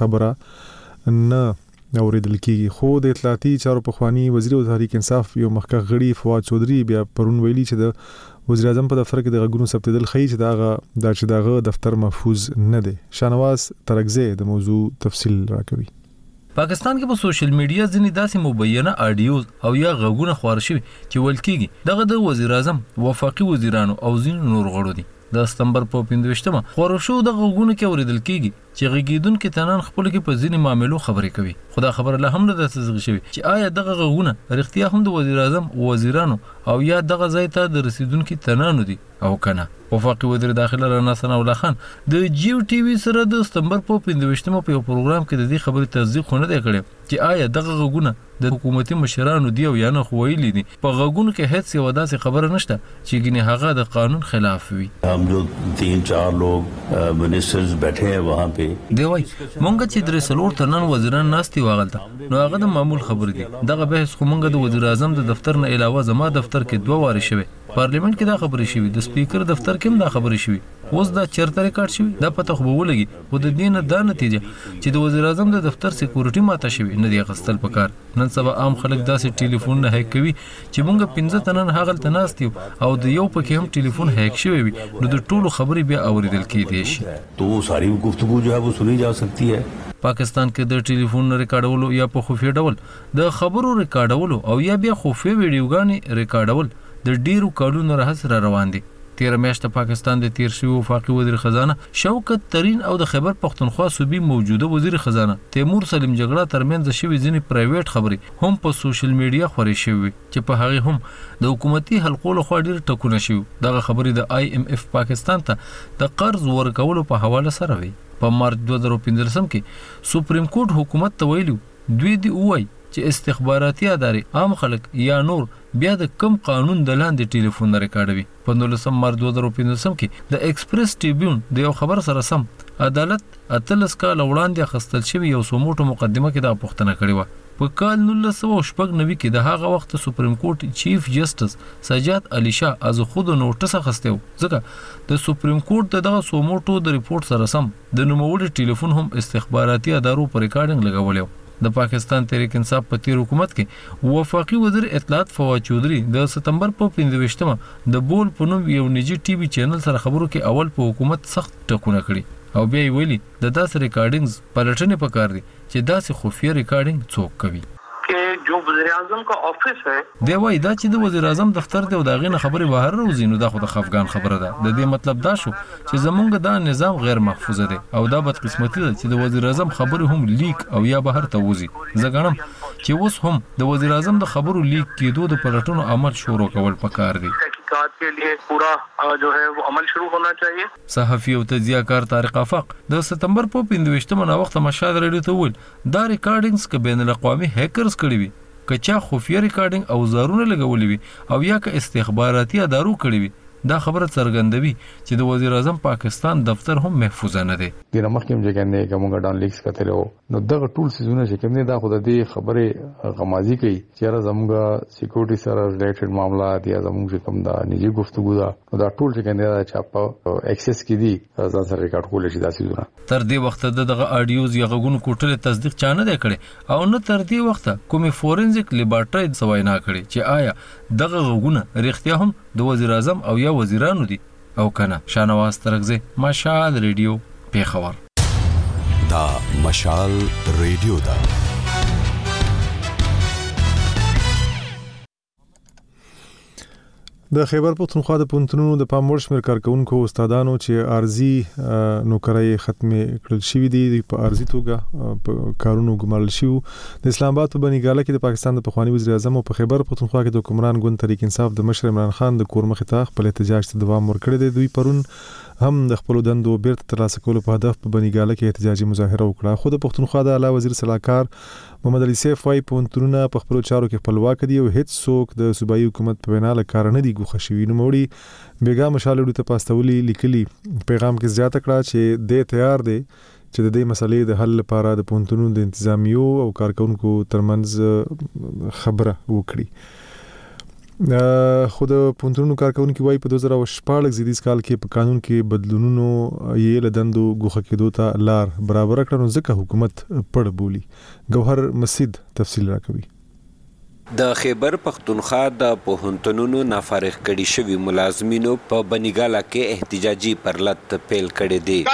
خبره نه اوریدل کیږي. خو د اطلاعاتي چارو پخوانی وزیر او تحریک انصاف یو مخکښ غړي فواد چودري بیا پرون ویلي چې د وزیر اعظم په دفتر کې د غږونو ثبتېدل ښیي چې داغه دا چې داغه دفتر محفوظ نه دی. شانواز ترکزی د موضوع تفصیل راکوي. پاکستان کې په سوشل میډیا ځینې داسې مبینه اډیوز او یا غږونه خپاره شوي چې ویل کېږي دغه د وزیر اعظم وفاقي وزیرانو او ځینو نور غړو دي. د سپتمبر په پنځویشتمه خپاره شو د غږونو کې اوریدل کېږي چې غږیدونکو تنان خپل کې په ځینې معاملو خبرې کوي. خو دا خبره له هم نه د تصدیق شوی چې آیا دغه غږونه رښتیا هم د وزیر اعظم وزیرانو او یا دغه ځای ته د رسیدونکو تنانو دي او کنه. وفاقي وزیر داخله رانا ثنا الله خان د جیو ټي وي سره د سپتمبر په پنځویشتمه په پروګرام کې د دې خبرې تصدیق خونه دی کړی چې آیا دغه غږونه د حکومتي مشرانو دی او یا نه خو ویلي دي. په غږونو کې هیڅ یو داسې خبره نشته چې ګینه هغه د قانون خلاف وي. हम जो तीन चार लोग मिनिस्टर्स बैठे हैं वहाँ पे دی وای مونږ چې درې څلور تنن وزیران ناستي واغلته نو هغه د معمول خبر دي. دغه بحث خو مونږ د وزیر اعظم د دفتر نه علاوه زما دفتر کې دوه واره شوی پارلیمنت کې دا خبرې شوی د سپیکر دفتر کې هم دا خبرې شوی اوس دا چیرته ریکارډ شوی دا پته خو به ولګي. خو د دې نه دا نتیجه چې د وزیر اعظم د دفتر سکیورټي ماته شوی نه دی غستل پکار. نن سبا عام خلک داسې ټلیفون نه هیک کوي چې مونږ پنځه تنن هغه تناستیو او د یو پکې هم ټلیفون هیک شوی وي نو د ټولو خبرې بیا اوریدل کېدای شي. تو ساری گفتگو جو ہے وہ سنی جا سکتی ہے. پاکستان کې د ټلیفون ریکارډولو یا په خفیه ډول د خبرو ریکارډولو او یا بیا خفیه ویډیوګانې ریکارډول د ډیرو کالونو راهیسې را روان دي. تیر میاشت پاکستان د تیر شوی وفاقي وزیر خزانه شوکت ترین او د خیبر پختونخوا صوبې موجوده وزیر خزانه تیمور سلیم جګړه ترمنځ شوی ځینې پرایویټ خبرې هم په سوشل میډیا خوري شوی چې په هغه هم د حکومتي حلقو له خوا ډیر ټکونه شوی. دغه خبرې د آی ایم اف پاکستان ته د قرض ورکولو په حواله سره وي. په مارچ دوه زره پنځلسم کې سپریم کورټ حکومت ته ویلو دوی دی وای چې استخباراتي ادارې عام خلک یا نور بیا د کم قانون د لاندې ټلیفون ریکارډوي. په نولسم مارچ دوه زره پنځلسم کې د ایکسپریس ټریبیون د یو خبر سره سم عدالت اتلس کال وړاندې اخیستل شوی یو څو موټو مقدمه کې دا پوښتنه کړې وه. په کال نولس سوه شپږ نوي کې د هغه وخت سپریم کورټ چیف جسټس سجاد علي شاه از خود نوټس اخیستی و، ځکه د سپریم کورټ د دغه څو موټو د ریپورټ سره سم د نوموړي ټلیفون هم استخباراتي ادارو په ریکارډینګ لګولی و. د پاکستان تحریک انصاف په تیر حکومت کې وفاقي وزیر اطلاعات فواد چودھری د ستمبر په پنځه ویشتمه د بول په نوم یو نجی ټي وي چینل سره خبرو کې اول په حکومت سخت ټکونه کړي او بیا یې ویلي د داسې ریکارډینګز پلټنې پکار دي چې داسې خفیه ریکارډینګ څوک کوي. جو وزیر اعظم کا آفس ہے دی وای دا چې د وزیر اعظم دفتر دی او دا غینه خبره بهر روزي نو دا خو د خفغان خبره ده. د دې مطلب دا شو چې زمونږ دا نظام غیر محفوظ دی او دا بدقسمتي ده چې د وزیر اعظم خبره هم لیک او یا بهر ته وځي. زه ګڼم چې اوس هم د وزیر اعظم د خبرو لیک کېدو د پلټنو عمل شروع کول پکار دي. تحقیقات کے لیے پورا جو ہے وہ عمل شروع ہونا چاہیے. صحافي او تجزیه‌کار طارق آفاق د ستمبر په پنځه ویشتمه نا وخت مشهد رادیو ته ویل دا ریکارډینګز ک بین الاقوامي هیکرز کړی وي، که چا خفیه ریکارډینګ او زارونه لګولي وي او یا که استخباراتي ادارو کړی وي، دا خبره څرګندوي چې د وزیر اعظم پاکستان دفتر هم محفوظ نه دی. د مخکې چې کنده کومه ډان لیکس کتلو نو دغه ټول سيزونه چې کوم نه دا خو د دې خبره غمازي کوي چې را زموږه سکیورټي سره ریلیټډ معاملات یا زموږ کوم دا نجی گفتگو دا دا ټول چې کنده دا چاپ اکسس کړي ځان سره ریکارډ کول شي دا سيزونه. تر دې وخت د دغه اډیوز یا غوګونو کوټل تصدیق چانه دی کړي او نه تر دې وخت کومي فورنزیک لیبارټری سوای نه کړي چې آیا دغه غوګونه رښتیا هم د وزیر اعظم او یا وزیرانو دي او کنه. شانواز ترغزی، مشال ریډیو، پیښور. دا مشال ریډیو دا د خیبر پختونخوا د پونتونو د پاموړ شمیر کارکونکو استادانو چې ارزي نوکرۍ ختمې کړل شوې دي په ارزي توګه په کارونو ګمارل شو. د اسلام آباد په بنیګاله کې د پاکستان د پخوانی وزیر اعظم او په خیبر پختونخوا کې د حکمران ګوند تحریک انصاف د مشر عمران خان د کور مخې ته خپل احتجاج ته دوام ورکړی دی. دوی پرون هم د خپل دندو بیرته ترلاسه کولو په هدف په بنیګاله کې احتجاجي مظاهره وکړه. خو د پختونخوا د اعلی وزیر صلاحکار محمد علي سیف وايي پونتونه په خپل چارو کې خپلواک دي او هیڅ څوک د صوبایي حکومت په وینا له کار نه دی ګوښه شوي. نوموړي بیګا مشالډو ته پاستولي لیکلي پیغام کې زیاته کړه چې د تیار دی چې د دې مسلې د حل لپاره د پونتونو د انتظامیو او کارکونکو ترمنځ خبره وکړي. خو د پونتونو کارکونکو وايي په دوه زره شپږ زیدیز کال کې په قانون کې بدلونونو یې له دندو ګوښه کېدو ته لار برابر کړه نو ځکه حکومت پړ بولی. ګوهر مسید تفصیل راکوي. د خیبر پختونخوا د پوهنتونونو نافارغ کړي شوي ملازمینو په بنیګاله کې احتجاجي پرلط پیل کړی دی.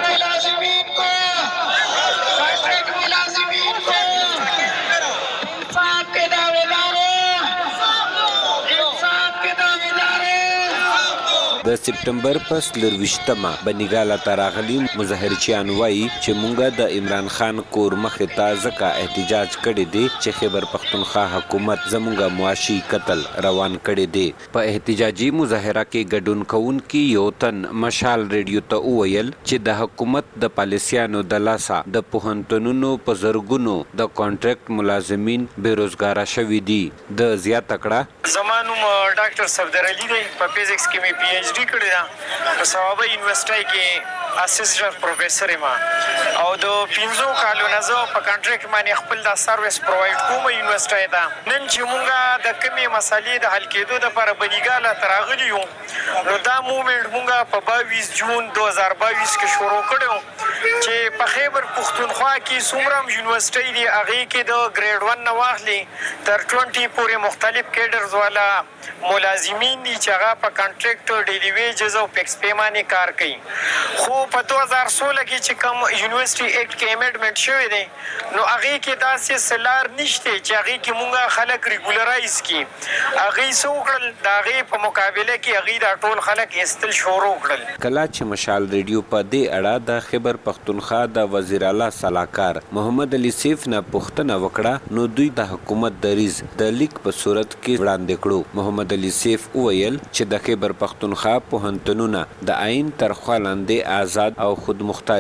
د سپټمبر په څلرویشتمه بنیګاله ته راغلي مظاهرچیان وایي چې مونږ د عمران خان کور مخې ته ځکه احتجاج کړی دی چې خیبر پختونخوا حکومت زمونږ معاشي قتل روان کړی دی. په احتجاجي مظاهره کې ګډون کوونکي یو تن مشال ریډیو ته وویل چې د حکومت د پالیسیانو د لاسه د پوهنتونونو په زرګونو د کانټریکټ ملازمین بیروزګاره شوي دي. د زیاته کړه زما نوم ډاکټر صفدر علي دی، په فزکس کې مې پی ایچ ډي کړی ده، په صوابه یونیورسيټي کې اسسټنټ پروفیسور یم او د پنځو کالو نه زه په کانټریکټ باندې خپل د سرویس پرووایډ کوم یونیورسيټي ته. نن چې مونږه د کمې مسالې د حل کېدو لپاره بنیګاله ته راغلي یو نو دا مومنټ مونږه په باییس جون دوه زره باییس کې شروع کړو چې په خیبر پختونخوا کې څومره یونیورسيټي دي هغې کې د ګریډ ون نه واخلي تر ټوینټي پورې مختلف کیډرز والا ملازمین دي چې هغه په کانټریکټ ډیلی ویجز او پیکس پیمانې کار کوي. خو په دوه زره سوله کې چې کوم یونیورسيټي ایکټ کې امندمنت شوی دی نو هغې کې داسې سلار نشته چې هغې کې مونږه خلک ریګولرایز کړي. هغې څه وکړل د هغې په مقابله کې هغې دا ټول خلک ایستل شروع کړل. کله چې مشال ریډیو په دې اړه د خیبر پختونخوا د وزیر اعلی صلاحکار محمد علي سیف نه پوښتنه وکړه نو دوی د حکومت دریځ د لیک په صورت کې وړاندې کړو. محمد علي سیف وویل چې د خیبر پختونخوا پوهنتونونه د عین تر خوا لاندې آزاد او خود مختار دي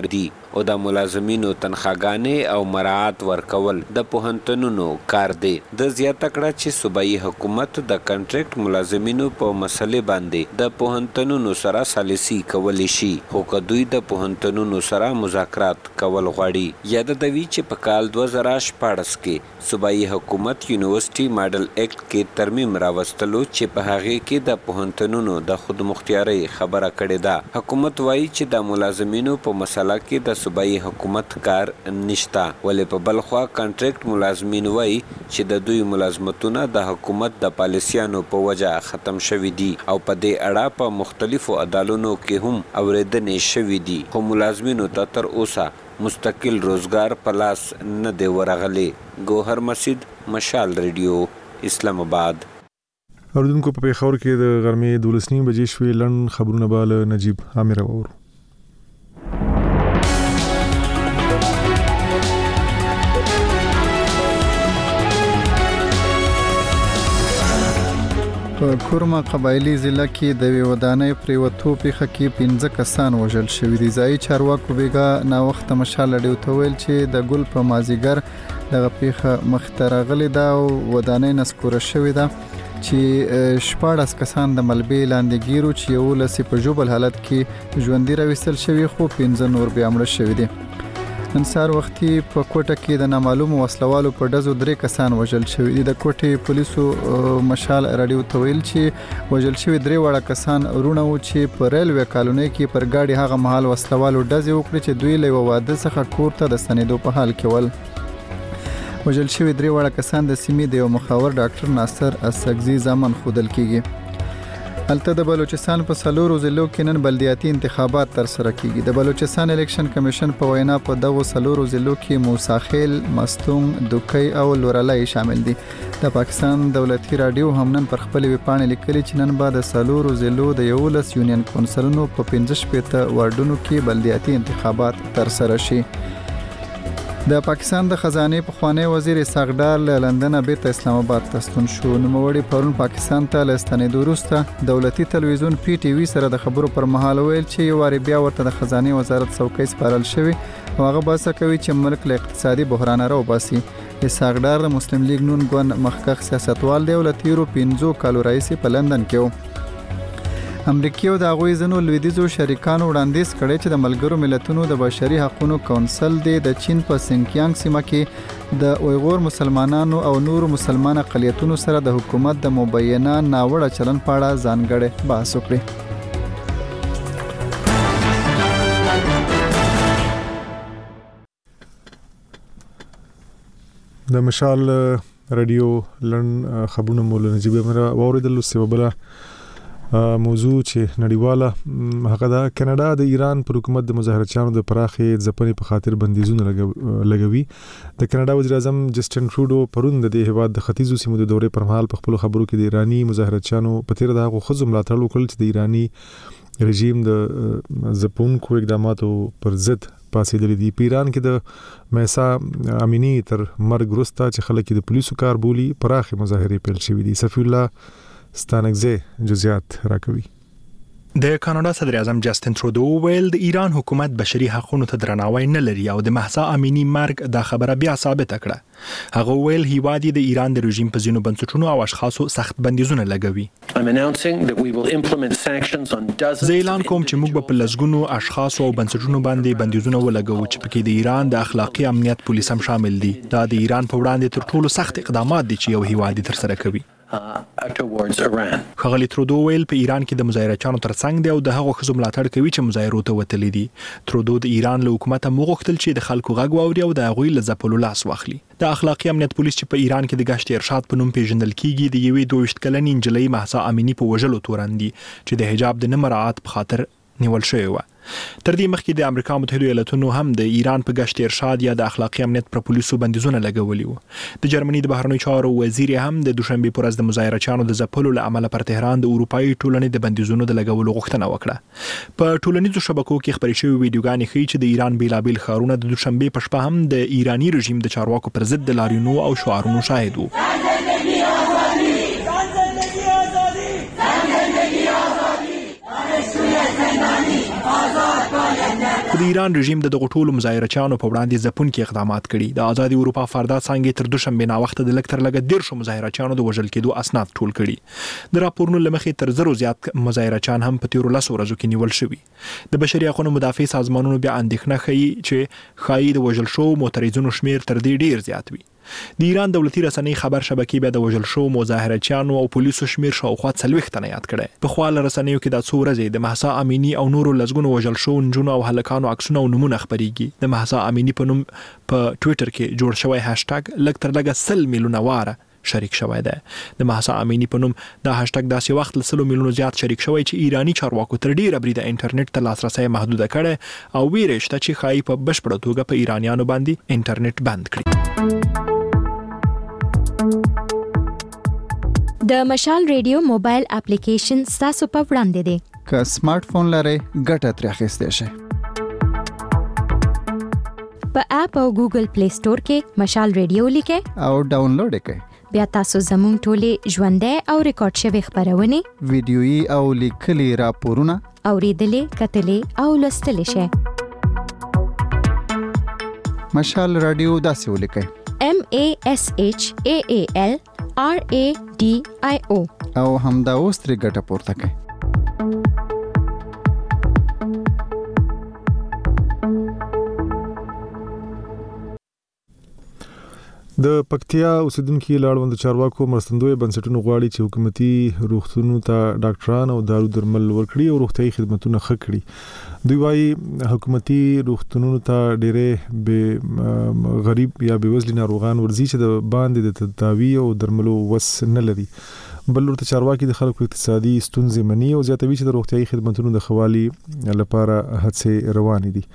او د ملازمینو تنخواګانې او مراعات ورکول د پوهنتونونو کار دی. د زیاته کړه چې صوبایي حکومت د کنټریکټ ملازمینو په مسلې باندې د پوهنتونونو سره سالسي کولی شي، خو که دوی د پوهنتونونو سره مذاکرات کول غواړي. یاد دوي چې په کال دوه زره شپاړس کې صوبایي حکومت یونیورسيټي ماډل اکټ کې ترمیم راوستلو چې په هغه کې د پوهنتونونو د خودمختیارۍ خبره کړې ده. حکومت وایي چې د ملازمینو په مسله کې د صوبایي حکومت کار نشته، ولې په بل خوا کنټریکټ ملازمین وایي چې د دوی ملازمتونه د حکومت د پالیسیانو په وجه ختم شوي دي او په دې اړه په مختلفو عدالتونو کې هم اورېدنې شوي دي، خو ملازمینو ته تر اوسه مستقل روزګار په لاس نه دی ورغلی. ګوهر مسجد، مشال ریډیو، اسلام آباد. اوردونکو په پیښور کې د غرمې دولس نیم بجې شوې. لنډ خبرونه به له نجیب عامر واورو. په کورما قبایلی ضلع کې د ودانۍ پریوتو پیښه کې پنځه کسان وژل شوي دي. ځایي چارواکو بیګا نا وخت مشال ډیو ته ویل چې د ګل په مازیګر دغه پیښه مخترغلې ده او ودانۍ نسکوره شوې ده چې شپاړس کسان د ملبې لاندې ګیرو چې یو لسی په جوبل حالت کې ژوندۍ راوستل شوی، خو پنځه نور بیا مړه شوي دي. نن سهار وختي په کوټه کې د نامعلومو وسلوالو په ډزو درې کسان وژل شوي دي. د کوټې پولیسو مشال راډیو ته ویل چې وژل شوي درې واړه کسان ورونه وو چې په ریلوې کالونۍ کې پر ګاډي هغه مهال وسلوالو ډزې وکړې چې دوی له واده څخه کور ته د ستنېدو په حال کې ول. وژل شوي درې واړه کسان د سیمې د یو مخاور ډاکټر ناصر اسګزي زامن ښودل کیږي. هلته د بلوچستان په څلورو ضلعو کې نن بلدیاتي انتخابات ترسره کیږي. د بلوچستان الیکشن کمیشن په وینا په دغو څلورو ضلعو کې موساخیل، مستونګ، دوکۍ او لورلای شامل دي. د پاکستان دولتي رادیو هم نن پر خپل ویبپاڼې لیکلي چې نن به د څلورو ضلعو د یولس یونین کونسلونو په پنځه شپېته واردونو کې بلدیاتي انتخابات ترسره شي. د پاکستان د خزانه پخوانی وزیر اسحاق ډار له لندن بیرته اسلام آباد ته ستون شو. نوموړي پرون پاکستان ته له ستنېدو وروسته دولتي تلویزیون پی ټي وي سره د خبرو پر مهال ویل چې یو واری بیا ورته د خزانه وزارت څوکۍ سپارل شوی او هغه باسه کوي چې ملک له اقتصادي بحران راوباسي. اسحاق ډار د مسلم لیگ نون ګوند مخکښ سیاستوال دی او له تیرو پنځو کالو راهیسې په لندن کې و. امریکا او د هغوی ځینو لویدیځو شریکانو وړاندیز کړی چې د ملګرو ملتونو د بشري حقوقو کونسل د چین په سینکیانګ سیمه کې د اویغور مسلمانانو او نورو مسلمان اقلیتونو سره د حکومت د مبینه ناوړه چلن په اړه ځانګړی بحث وکړي. د مشال رادیو لنډ خبرونه مول نجیب عامر واوریدل. څه بل موضوع چې نړیواله هغه د کاناډا د ایران پر حکومت د مظاهرچیانو د پراخې ځپنې په خاطر بندیزونه لګوي. د کاناډا وزیر اعظم جسټن ټروډو پرون د هیواد د ختیځو سیمو د دورې پر مهال په خپل خبرو کې د ایرانی مظاهرچیانو په تیر دغه خزم ملاتړ وکړ چې د ایرانی رژیم د ځپونکو اقداماتو پر ضد پاسېدلې دي. په ایران کې د مهسا امینی تر مرګ وروسته چې خلک د پولیسو کار بولي پراخې مظاهرې پیل شوې دي. صفی الله ستانکزه جزئیات راکوي. د کاناډا صدر اعظم جسټن ترودو ویل د ایران حکومت بشري حقوقو ته درناوی نه لري او د مهسا امینی مرګ دا خبره بیا ثابت کړه. هغه ویل هیواد د ایران د رژیم په ځینو بنسټونو او اشخاصو سخت بندیزونه لګوي. زه اعلان کوم چې موږ په لسګونو اشخاص او بنسټونو باندې بندیزونه ولګو چې پکې د ایران د اخلاقی امنیت پولیس هم شامل دي. دا د ایران په وړاندې تر ټولو سخت اقدامات دي چې یو هیواد تر سره کوي. خغلی ترودو ویل په ایران کې د مظاهرچیانو ترڅنګ دی او د هغو ښځو ملاتړ کوي چې مظاهرو ته وتلي دي. ترودو د ایران له حکومت موغوښتل چې د خلکو غږ واوري او د هغوی له ځپلو لاس واخلي. د اخلاقی امنیت پولیس چې په ایران کې د ګشت ارشاد په نوم پیژندل کیږي د یوې دوه ویشت کلنې نجلۍ مهسا امینی په وژلو تورن دي چې د حجاب د نه مراعات په خاطر نیول شوی و. تر دې مخکې د امریکا متحده ایالاتونو هم د ایران په ګشت ارشاد یا د اخلاقی امنیت پر پولیسو بندیزونه لګولي وو. د جرمني د بهرنیو چارو وزیر هم د دوشنبه پر ورځ د مظاهرچیانو د ځپلو له امله پر تهران د اروپאי ټولنې د بندیزونو د لګولو غوښتنه وکړه. په ټولنیزو شبکو کې خبرې شوې ویډیوګانې ښیي چې د ایران بیلابیل ښارونه د دوشنبه په شپه هم د ایرانی رژیم د چارواکو پر ضد د لاریونونو او شعارونو شاهد وو. خو د ایران رژیم د دغه ټولو مظاهرچیانو په وړاندې ځپونکي اقدامات کړي. د آزادي اروپا فردا څانګې تر دوشنبې ناوخته د لږ تر لږه دیرشو مظاهرچیانو د وژل کېدو اسناد ټول کړي. د راپورونو له مخې تر زرو زیات مظاهرچیان هم په تیرو لسو ورځو کې نیول شوي. د بشري حقوقو مدافع سازمانونو بیا اندېښنه ښیي چې ښایي د وژل شوو معترضینو شمیر تر دې ډیر زیات وي. د ایران دولتي رسنۍ خبر شبکې بیا د وژل شوو مظاهرچیانو او پولیسو شمیر شاوخوا څلوېښت تنه یاد کړی. پخوا له رسنیو کې دا څو ورځې د مهسا امینی او نورو لسګونو وژل شوو نجونو او هلکانو عکسونه او نومونه خپرېږي. د مهسا امینی په نوم په ټویټر کې جوړ شوی هاشټاګ لږ تر لږه سل میلیونه واره شریک شوی دی. د مهسا امینی په نوم دا هاشټاګ داسې وخت له سلو میلیونو زیات شریک شوی چې ایرانی چارواکو تر ډیره بریده انټرنیټ ته لاسرسی محدوده کړی او ویره شته چې ښایي په بشپړه توګه په ایرانیانو باندې انټرنیټ بند کړي. د مشال ریډیو موبایل اپلیکیشن ستاسو په وړاندې دی. که سمارټ فون لرئ ګټه ترې اخیستی شئ. په اپ او ګوګل پلی سٹور کې مشال ریډیو لیکئ او ډاونلوډ یې کړئ. بیا تاسو زموږ ټولې ژوندۍ او ریکارډ شوي خپرونې، ویډیويي او لیکلي راپورونه اوریدلې، کتلې او لوستلی شئ. مشال رادیو داسې ولیکئ: M A S H A A L R A D I O او همدا اوس ترې ګټه پورته کړئ. د پکتیا اوسیدونکو لاړوند چارواکو مرستندوی بنسټونو غواړي چې حکومتي روغتونونو ته ډاکټران او دارو درمل ورکړي او روغتيایي خدماتونه ښه کړي. دوی وايي حکومتي روغتونونو ته ډېرې به غریب یا بېوزلي ناروغان ورځي چې د باندې د تداوی او درملو وس نه لري. بل ورته چارواکي د خلکو اقتصادي ستونزې مني او زیاتوي چې د روغتيایي خدماتونو د خوالي لپاره هڅې روانې دي.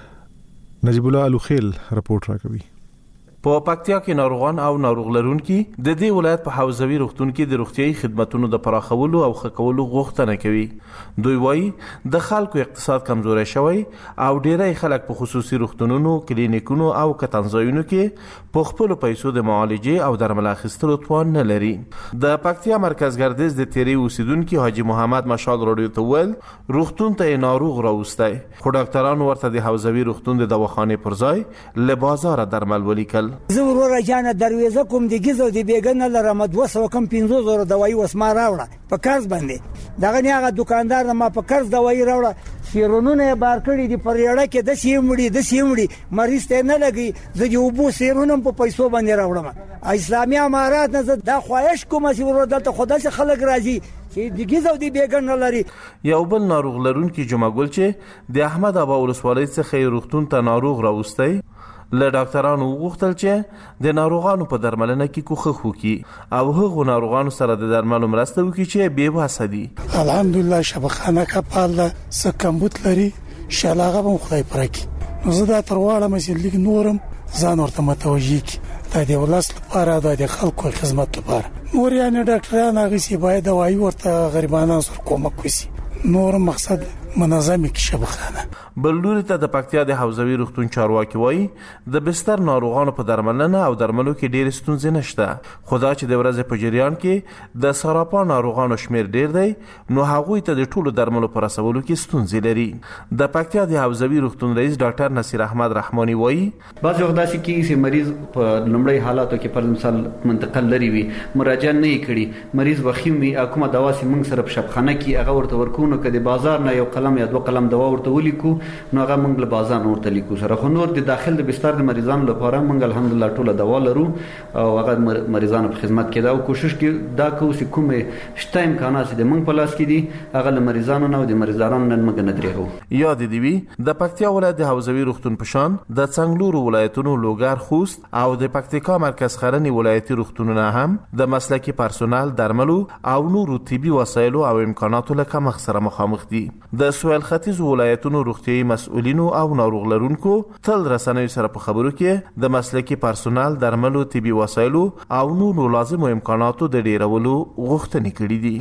نجیب الله الوخیل رپورټ راکوي. په پکتیا کې ناروغان او ناروغ لرونکي د دې ولایت په حوزوي روغتون کې د روغتيایي خدماتونو د پراخولو او ښه کولو غوښتنه کوي. دوی وایي د خلکو اقتصاد کمزوري شوی او ډېری خلک په خصوصي روغتونونو، کلینیکونو او کتنځایونو کې په خپل پیسو د معالجې او درمل اخیستلو توان نه لري. د پکتیا مرکز ګردیز د تیری اوسیدونکو حاجی محمد مشال رادیو ته ویل روغتون ته ناروغ راوستي، خو ډاکټرانو ورته د حوزوي روغتون د دواخانې پر ځای له بازار درمل ولیکل. زه ورور جانه دروازه کوم د گیزو د بیګن لرم دوه سوه کم پنځه زره دوايي وسما راوړه په قرض باندې. دغه نه هغه دکاندار ما په قرض دوايي راوړه، سیرونونه بار کړی دی پر یړه کې د سیمړي د سیمړي مریض ته نه لګي. زه یو بو سیرونم په پیسو باندې راوړم. اسلامي امارات نه دا خواهش کوم چې ورور دلته خدای څخه خلک راځي چې د گیزو د بیګن لري. یو بل ناروغ لرونکي جمعه ګل چې د احمد ابا ولسوالۍ څخه روغتون ته ناروغ راوستي له ډاکټرانو وغوښتل چې د ناروغانو په درملنه کې کوښښ وکړي او هغو ناروغانو سره د درملو مرسته وکړي چې بې وسه دي. الحمدلله شبخانه کپال ده څه کمبود لري شلاغه به خدای پرکي. نو زه دا تر واړه مسیل لیک نورم ځان ورته متوجي کی دا د ولس لپاره د خلکو خدمت لپاره نور یعنی ډاکټران هغه سی باید دوايي ورته غریبانو سره کومک وکړي. نور مقصد منظمه کې شبخانه. بل لوري ته د پکتیا د حوزوي روغتون چارواکي وایي د بستر ناروغانو په درملنه او درملو کې ډېر ستونزې نشته، خو دا چې د ورځې په جریان کې د سراپا ناروغانو شمیر ډېر دی نو هغوی ته د ټولو درملو په رسولو کې ستونزې لري. د پکتیا د حوزوي روغتون رئیس ډاکټر نصیر احمد رحماني وایي بعض وخت داسې کېږي چې مریض په لومړی حالاتو کې پر مثال منتقل لري وي، مراجعه نه یې کړي، مریض وخیم وي، کومه دوا چې موږ سره په شبخانه کې هغه ورته ورکو نو که د بازار نه یو قلم یا دوه قلم دوا ورته ولیکو نو هغه موږ له بازار ورته لیکو سره. خو نور د داخل د بستر د مریضانو لپاره موږ الحمدلله ټوله دوا لرو او هغه مریضانو په خدمت کې دا او کوشش کې دا کوو چې کومې شته امکانات چې د موږ په لاس کې دي هغه له مریضانو نه او د مریضانو نه موږ نه درېږو. یاد دې وي د پکتیا ولایت د حوزوي روغتون په شان د څنګلورو ولایتونو لوګر، خوست او د پکتیکا مرکز خرنی ولایتي روغتونونه هم د مسلکي پرسونل، درملو او نورو طبي وسایلو او امکاناتو له کمښت سره مخامخ دي. د سویل ختیځ ولایتونو روغتيایي مسؤلینو او ناروغ لرونکو تل رسنیو سره په خبرو کې د مسلکي پرسونل، درملو، طبي وسایلو او نورو لازمو امکاناتو د ډیرولو غوښتنې کړې دي.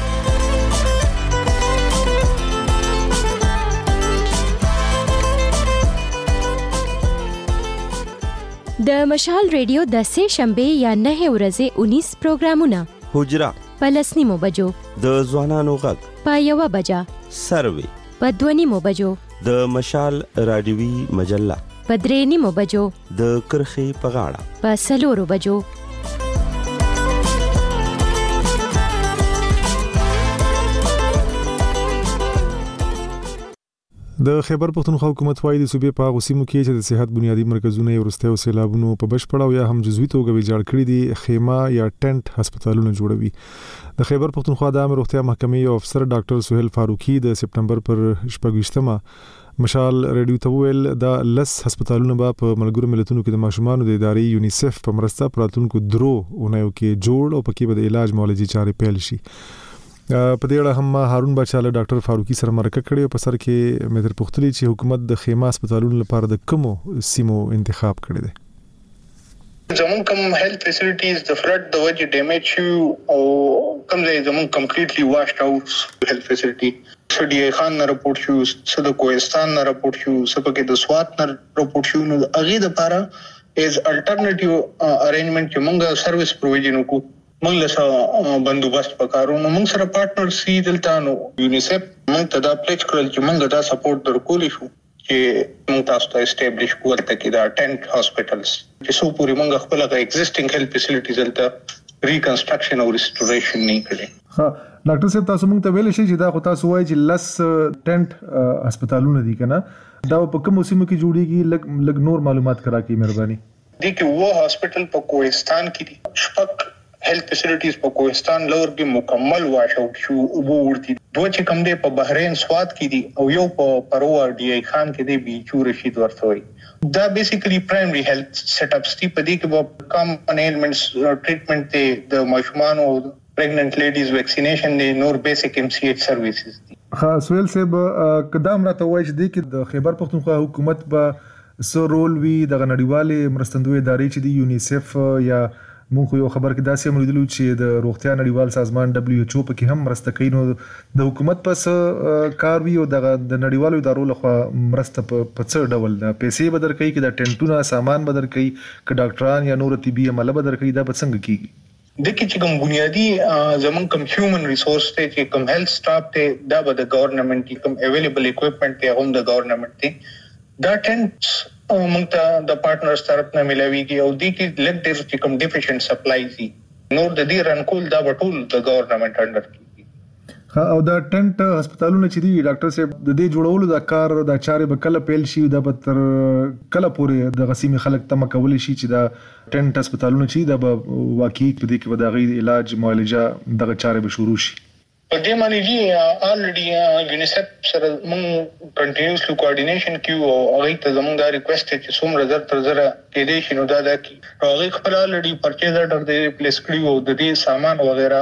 د مشال ریډیو د سه شنبه یا نه ورځې انیس پروګرامونه: حجره په لسنیمو بجو، د ځوانانو غږ په یوه بجه، سروي په دوه نیمو بجو، د مشال رادیوي مجله په درې نیمو بجو، د کرخې په غاړه په څلورو بجو. د خیبر پختونخوا حکومت وايي د صوبې په غوسیمو کې چې د صحت بنیادی مرکزونه یې ورستیو سیلابونو په بشپړ او یا هم جزوي توګه ویجاړ کړي دي، خیمه یا ټنټ هسپتالونه جوړوي. د خیبر پختونخوا د عامه روغتیا محکمې یو افسر ډاکټر سہیل فاروقي د سپټمبر پر شپږویشتمه مشال ریډیو ته ویل دا لس هسپتالونه به په ملګرو ملتونو کې د ماشومانو د ادارې یونیسف په مرسته پراتونکو درو اونیو کې جوړ او پکې به د علاج معالجې چارې پیل شي. په دې اړه هم هارون بچا له ډاکټر فاروقي سره مرکه کړې او په سر کې مې تر پوښتنې چې حکومت د خیمه هسپتالونو لپاره د کومو سیمو انتخاب کړی دی. زمون کوم هیلث فیسیلیټیز د فلډ د وجې ډیمیج شو او کوم ځای زمون کمپلیټلی واشډ اوټ هیلث فیسیلیټي شډي خان نه راپورټ شو، څه د کوهستان نه راپورټ شو، څه پکې د سوات نه راپورټ شو. نو هغه د لپاره از الټرنیټیو ارینجمنت چې موږ سرویس پروویژن وکړو، موږ له بندوبست پکارو. نو موږ سره پارټنر سي دلته نو یونیسف موږ ته دا پلیچ کړل چې موږ دا سپورټ درکول شو چې موږ تاسو ته اسټابلیش کوو ته کې دا ټنټ هاسپټلز چې سو پوری موږ خپل غو ایگزیسټینګ هیلث فیسیلیټیز دلته ریکنسټرکشن او ریسټوریشن نه کړي. ها ډاکټر صاحب تاسو موږ ته ویل شي چې دا خو تاسو وایي چې لس ټنټ هسپتالونه دي کنه، دا په کوم موسمو کې جوړیږي؟ لګ لګ نور معلومات کرا کی مهرباني. دي کې و هاسپټل په کوهستان کې دي، شپږ هیلث فیسیلیټیز په کوهستان لور کې مکمل واش اوټ شو وو ورتي، دوه چې کوم دی په بحرین سوات کې دي او یو په پروا ډی ای خان کې دی بیچو رشید ورته وي. دا بیسیکلی پرایمری هیلث سیټ اپس دي، په دې کې به کامن ایلمنټس ټریټمنټ دی، د ماشومان او پریګننټ لیډیز ویکسینیشن دی، نور بیسیک ام سی ایچ سرویسز دي. ها سویل صاحب قدم راته وایي چې د د خیبر پختونخوا حکومت به سو رول وی د نړیوالې مرستندوی ادارې چې دی یونیسف یا مونږ یو خبر کې داسې امریدلو چې د روغتیا نړیوال سازمان دبليو ایچ او پکې هم مرسته کوي. نو د حکومت پس کار وی او د نړیوالو ادارو لخوا مرسته په څه ډول ده؟ پیسې بدر کوي کې د ټنټونه سامان بدر کوي کې ډاکټران یا نور طبي عمله بدر کوي، دا به څنګه کیږي؟ د کې چې کوم بنیادی زمون کوم هیومن ریسورس ته چې کوم هیلث سټاف ته دا به د ګورنمنت کوم اویلیبل اکوپمنٹ ته هم د ګورنمنت ته دا ټنټ موږ ته د پارټنرز طرف نه ملويږي او د کې لګ ډېر چې کوم ډیفیشنټ سپلای دي نور د دې رن کول دا ټول د ګورنمنت انډر کې. او دا ټنټ هسپتالونه چې دي ډاکټر صاحب د دې جوړولو د کار د چارې به کله پیل شي، دا به تر کله پورې د غسیمي خلک تم کول شي چې دا ټنټ هسپتالونه چې دا به واقعي په دې کې به د غي علاج معالجه دغه چارې به شروع شي؟ په دې معنی دی الریډي یونیسف سره موږ کنټینیوسلی کوارډینیشن کیو او هغه ته زموږ دا ریکوست چې څومره زر تر زر کې دې شنو دا د هغه خپل الریډي پرچیز آرډر دې پلیس کړیو او د دې سامان وغیرہ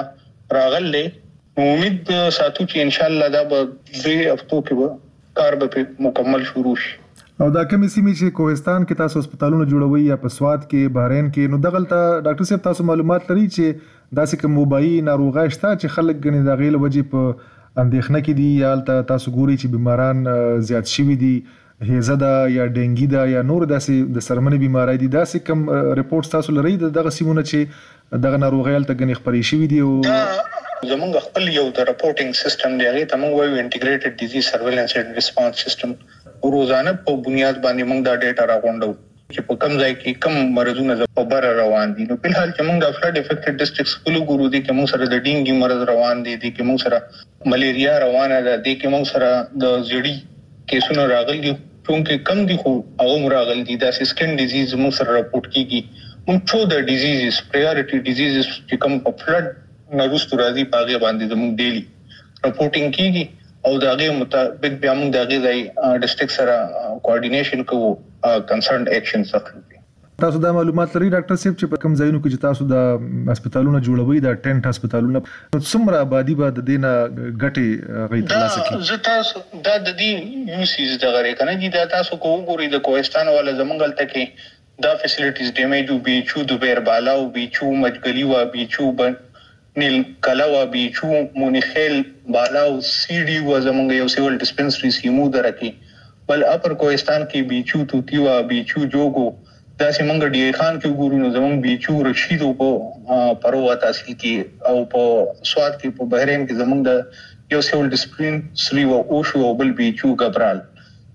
راغلې. امید ساتو چې ان شاء الله دا به دې هفتو کې کار به مکمل شروع شي. او دا کومې سیمې چې کوهستان کې تاسو هسپتالونه جوړوي یا په سوات کې بحرین کې، نو دغلته ډاکټر صاحب تاسو معلومات لري چې داسې کوم وبایي ناروغي شته چې خلک غني د غیله وجې په اندېښنه کې دي یا تاسو ګوري چې بیماران زیات شوي دي، هیزه ده یا ډینګي ده یا نور داسې د سرمنې بیماری دي، داسې کوم ریپورت تاسو لري دغه سیمونه چې دغه ناروغي هلته غني خپرې شوي دي؟ او زمونږ خپل یو د رپورټینګ سیستم دی، هغه ته موږ وایو انټیګریټډ ډیزیز سرویلنس اینڈ ریسپانس سیستم. روزانه په بنیاد باندې موږ دا ډیټا راغونډو چې په کوم ځای کې کوم مرزونه په بر روان دي. نو په حال کې موږ د فلډ افیکټډ ډیسټرکټس په لګورو دي کې موږ سره د ډینګي مرز روان دي، دي کې موږ سره ملیریا روانه ده، دي کې موږ سره د زیړی کیسونه راغلي دي، څنګه کم دي خو هغه راغلي دي. دا سکن ډیزیز موږ سره راپورټ کیږي. موږ څو د ډیزیزز پرایورټي ډیزیزز چې کوم په فلډ نورستو راځي پاګه باندې موږ ډیلی راپورټینګ کیږي او دا غي مطابق بیا موږ د غي ځای ډیسټریکټ سره کوارډینیشن کوو کنسرنډ اکشنز اخلو. تاسو دا معلومات لري ډاکټر صاحب چې په کوم ځایونو کې چې تاسو د هسپتالونو جوړوي دا ټنټ هسپتالونه څومره آبادی به د دینه غټي غي ترلاسه کوي؟ زه تاسو دا د دې یوسیز د غره کنه دي دا تاسو کو وګورئ د کوهستان ولا زمنګل ته کې دا فیسیلیټیز ډیمیج او بیچو د بیر بالا او بیچو مجګلی وا بیچو بن نیل کلاوا بیچو مونیخیل بالا او سی ډي و زمنګ یو سیول ډیسپنسری سیمو درکې بل اپر کوهستان کې بیچو توتیوا بیچو جوګو دا سیمنګ ډی خان کې ګورو نو زمنګ بیچو رشید په پروا تحصیل کې او په سواد کې په بحرین کې زمنګ د یو سیول ډیسپنسری و او شو بل بیچو غبرال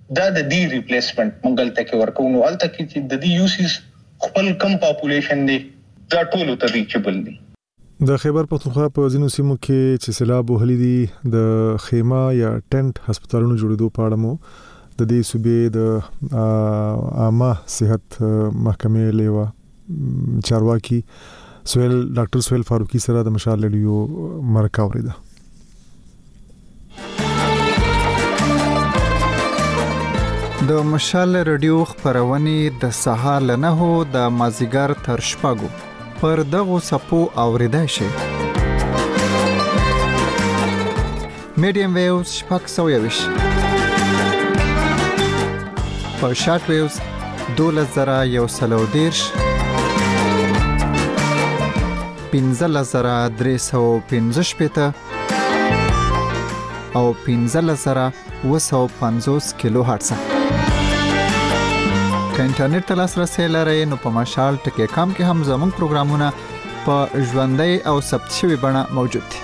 دا د دې ریپلیسمنت مونږ ته ورکو نو الته کې چې د دې یوسیس خپل کم پاپولیشن دی دا ټول ته ریچبل دی. د خیبر پختونخوا په ځینو سیمو کې چې سیلاب وهلي دي د خیمه یا ټنټ هسپتالونو جوړېدو په اړه مو د دې صوبې د عامه صحت محکمې لیوا چارواکي سویل ډاکټر سویل فاروقي سره د مشال ریډیو مرکه اوریده. د مشال ریډیو خبرونه د سهار له نهو د مازیګر تر شپږو پر دغه سپو اوریدای شي. میډیم ویوز شپږ سوه یویش په شارټ ویوز دولس زره یو سلو دیرش پنځلس زره درې سوه پنځه شپېته او پنځلس زره اوه سوه پنځوس کیلو هرتز. که انټرنیټ ته لاسرسی لرئ نو په مشال ټکی کام کې هم زموږ پروګرامونه په ژوندۍ او ثبت شوي بڼه موجود دي.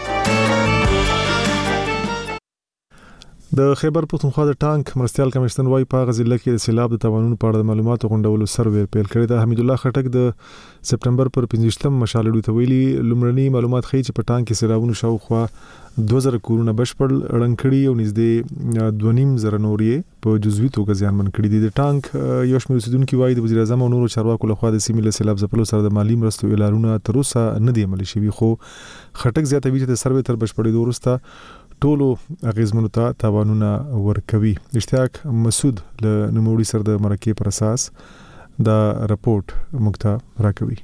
د خیبر پختونخوا د ټانک مرستيال کمشنر وايي په غزله کې د سیلاب د توانونو په اړه د معلوماتو غونډولو سروې پیل کړی دی. حمید الله خټک د سپټمبر پر پنځه مشال ډو ویلي لومړني معلومات ښیي چې په ټانک کې سیلابونو شاوخوا دوه زره کورونه بشپړ رنګ کړي او نږدې دوه نیم زره نورې په جزوي توګه زیانمن کړي دي. د ټانک یو شمېر اوسیدونکو وايي د وزیر اعظم او نورو چارواکو لخوا د سیمې له سیلاب ځپلو سره د مالی مرستو اعلانونه تر اوسه نه دي عملي شوي، خو خټک زیاتوي چې د سروې تر بشپړېدو وروسته ټولو اغیزمنو ته تاوانونه ورکوي. اشتیاق مسعود له نوموړي سره د مرکې پر اساس دا رپورت موږ ته راکوي.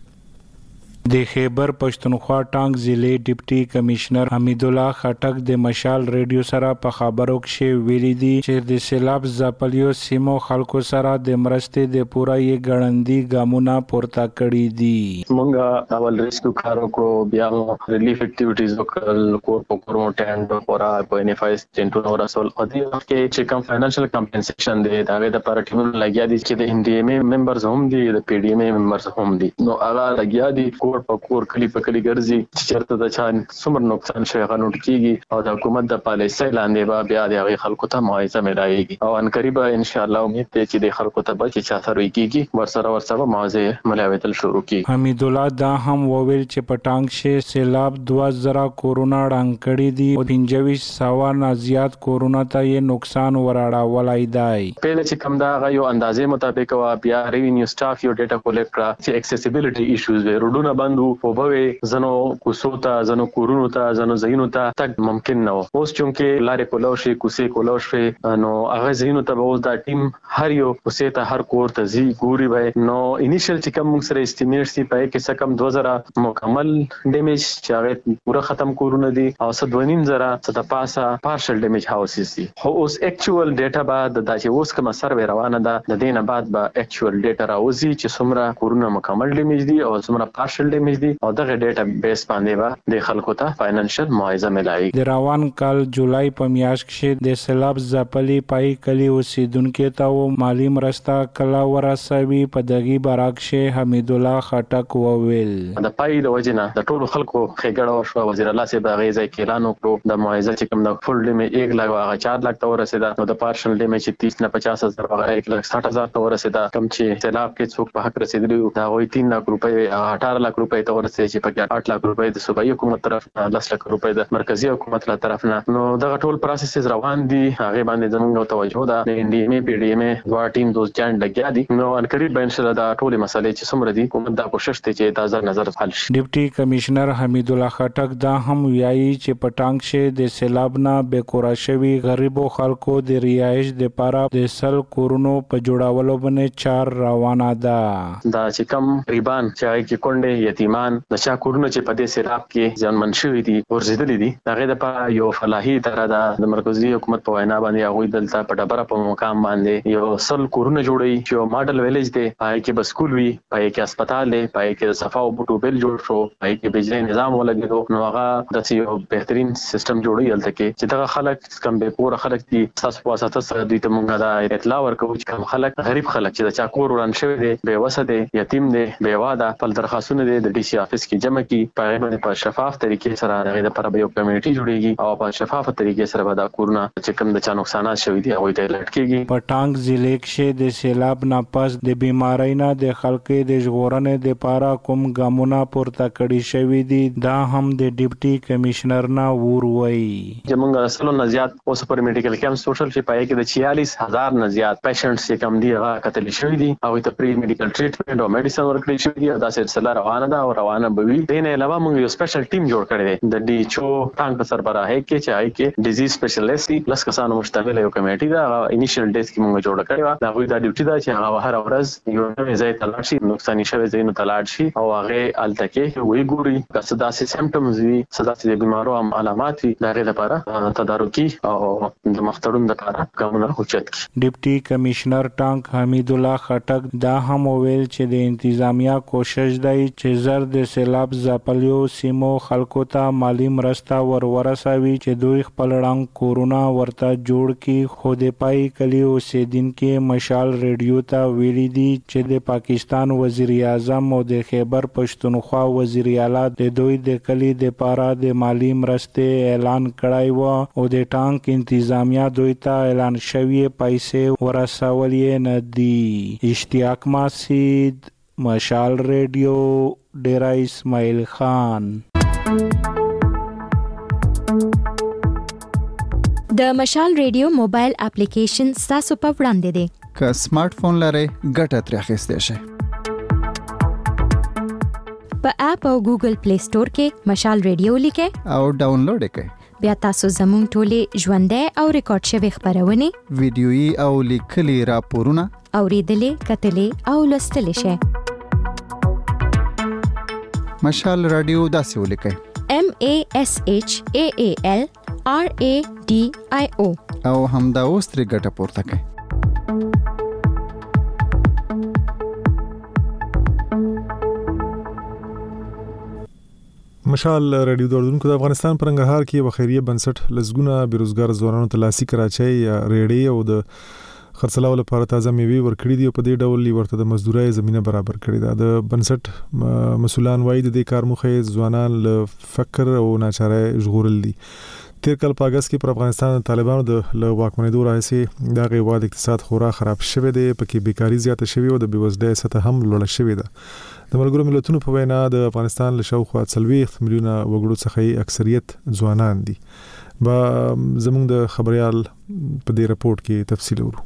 د خیبر پښتونخوا ټانک ضلع ډیپټي کمشنر حمید الله خټک د مشال ریډیو سره په خبرو کې ویلي دي چې د سیلاب ځپلیو سیمو خلکو سره د مرستې د پوره یې ګړندي ګامونه پورته کړي دي. مونږه اول ریسکیو کارو کو بیا ریلیف اکټیویټیز وکړل کور په کور ټینډ پورا بینیفایس چنټو ورسول او دې وخت کې چې کوم فینانشل کمپنسیشن دی دا د پارټیمون لګیا دي چې د ان ډي ایم ای ممبرز هم دي د پی ډي ایم ای ممبرز هم دي نو هغه لګیا دي کور په کور کلی په کلی ګرځي چې چرته د چا څومره نقصان شي هغه نوٹ کیږي او د حکومت د پالیسۍ لاندې به بیا د هغه خلکو ته معاوضه ملایږي او ان قریب ان شاء الله امید دی چې د خلکو ته به چې چا سره کیږي ورسره ورسره معاوضه ملاویدل شروع کی. حمید الله دا هم وویل چې په ټانک شي سیلاب دوه زره کورونا ډنګ کړي دي او پنځه سوه نه زیات کورونا ته یې نقصان وراړولای دی. پهله چې کوم دا غو اندازې مطابق وا بیا ریوینیو سټاف یو ډیټا کولیکټ را چې اکسیسیبিলিټي ایشوز وي روډونه بندو او به زنو کوسوتا زنو کورونو ته زنو زینو ته تک ممکن نه و. اوس چونکه لارې کولوشي کوسې کولوشي نو هغه زینو ته اوس دا ټیم هر یو کوسې ته هر کور ته زی ګوري وای نو انیشل چې کوم موږ سره استیمیټ سي پای کې څه کم دوه زره مکمل ډیمیج چې هغه پورا ختم کورونه دي او څه دوه نیم زره څه د پاسه پارشل ډیمیج هاوسز دي. خو اوس اکچوال ډیټا بعد د چې اوس کوم سروې روانه ده د دینه بعد به اکچوال ډیټا راوځي چې څومره کورونه مکمل ډیمیج دي او څومره پارشل ډیمیج دي او دغه ډیټا بیس باندې به د خلکو ته فاینانشل معاوضه ملایي. د روان کال جولای په میاشت کې د سیلاب ځپلي پای کلی اوسیدونکو ته مالی مرسته کلا ورسوي په دغه براکشه حمید الله خټک وویل. د پای د وجنه د ټولو خلکو خېګړه وشو وزیر الله سي باغې ځای اعلان وکړو د معاوضه چې کوم د فل ډیمیج یک لک هغه چار لک ته ورسېده نو د پارشل ډیمیج تیس نه پچاس هزار هغه یک لک ساठ هزار ته ورسېده کوم چې سیلاب کې څوک په حق رسیدلی دا وایي تین لک روپۍ اٹھارہ لک روپۍ ته ورسېږي چې په आठ लाख रुपए د صوبایي حکومت طرف نه دس لک روپए د مرکزی حکومت له طرف نه نو دغه ټول پروسس روان دي هغه باندې زموږ توجه ده د ان ډي ایم ای پی ډي ایم ای دوه ټیم دوز جاند لګیا دي نو ان قریب به ان شاء الله دا ټول مسلې چې څومره دي کوم دا کوشش ته چې تازه نظر حل شي. ډیپټي کمشنر حمید الله خټک دا هم ویایي چې په ټانک شه د سیلاب نه بیکورا شوی غریبو خلکو د ریایش د پاره د سل کورونو په جوړاولو باندې چار روانه ده. دا چې کم ریبان چې کې کونډه یتیمان د چا کورونه چې په دې سیلاب کې ځانمن شوی دي ورزيدلې دي هغه د په یو فلاحي اداره د مرکزی حکومت په وینا باندې هغه دلته په ډبره په مقام باندې یو سل کورونه جوړي چې یو ماډل ویلج دی پای کې بس سکول وي پای کې هسپتال دی پای کې صفا او بوټو بل جوړ شو پای کې بجلی نظام ولګیدو نو هغه د یو بهترین سیستم جوړي هلته کې چې دا خلک کم به پور خلک دي تاسو په اساس سره دوی ته مونږه دا اطلاع ورکوو چې کوم خلک غریب خلک چې د چا کور وران شوی دی بے وسه دی یتیم دی بے واده په درخواستونه دي د ډي سي افیس کې جمع کی په باندې په شفاف طریقې سره هغه د پر یو کمیټي جوړیږي او په شفاف طریقې سره به دا کورونه چې کوم د چا نقصانات شوی دي هغه ته الرټ کیږي. په ټانګ ضلع کې د سیلاب نه پس د بیماری نه د خلکو د ژغورنې د پاره کوم ګامونه پورته کړی شوی دي دا هم د ډیپټي کمشنر نه وروي. زمونږ اصلو نه زیات اوس پر میډیکل کیمپ سوشل شي پای کې د چھیالیس هزار نه زیات پیشنټس چې کم دي هغه کتل شوی دي او ته پری میډیکل ټریټمنټ او میډیسن ورکړی شوی دي دا سلسله روانه ده او روانه به وي. دین علاوه موږ یو سپیشل ټیم جوړ کړی دی د ډي ایچ او ټانګ په سربراهي کې چې هغه کې ډیزیز سپیشلیسټ دي لس کسانو مشتمل یو کمیټي دا انیشل ډیز کې موږ جوړ کړی و دا غوډه ډیوټي دا چې هغه هر ورځ یو نوې ځای ته لاړ شي نقصان شوی ځای نو تلاړ شي او هغه التکه وی ګوري که څه داسې سیمپټمز وي څه داسې بیمارو هم علامات وي دا غي لپاره تدارکي او د مختړون لپاره کومه اوچت کی. ډیپټي کمشنر ټانک حمید الله خټک دا هم ویل چې د انتظامیه کوشش دی چې زر د سیلاب ځپلیو سیمو خلکو ته مالی مرسته ورورسوي چې دوی خپل رنګ کورونا ورته جوړ کی. خو د پای کلی اوسیدونکو مشال ریډیو ته ویلي دي چې د پاکستان وزیر اعظم او د خیبر پښتونخوا وزیر اعلی د دوی د کلی د پاره د مالی مرستې اعلان کړای و او د ټانک انتظامیه دوی ته اعلان شوی پیسې ورسولې نه دي. اشتیاق ماسید مشال ریډیو ډیرا اسماعیل خان. د مشال ریډیو موبایل اپلیکیشن تاسو په وړاندې دی. که سمارټ فون لرئ ګټه ترې اخیستی شئ. په اپ او ګوګل پلی سٹور کې مشال ریډیو لیکئ او ډاونلوډ یې کړئ. بیا تاسو زموږ ټولې ژوندۍ او ریکارډ شوي خبرونه ویډیويي او لیکلي راپورونه اوریدلې کتلې او لوستلې شئ. مشال رادیو داسې ولیکئ M A S H A A L R A D I O او همدا اوس ترې ګټه پورته کړئ. مشال رادیو دردونکو د افغانستان پر ننګرهار کې یو خیریه بنسټ لزګونه بیروزګار ځوانانو ته لاسي کراچۍ یا ریډي او د خرڅلاو لپاره تازه میوه ورکړي دي او په دې ډول ورته د مزدورۍ زمينه برابر کړي ده. د بنسټ مسولان وایي د کار مخه ځوانان له فقر او ناچاره ژغورل دي. تیر کال په اگست کې پر افغانستان طالبانو د له واکمنېدو راځي دا غواد اقتصاد خورا خراب شوه دی پکې بیکاری زیاته شوه او د بیوزدۍ سطح هم لوړه شوه ده. د ملګرو ملتونو په وینا د افغانستان له شاوخوا څلوېښت میلیونه وګړو څخه اکثریت ځوانان دي. با زموږ د خبريال په دې رپورت کې تفصیل ورو.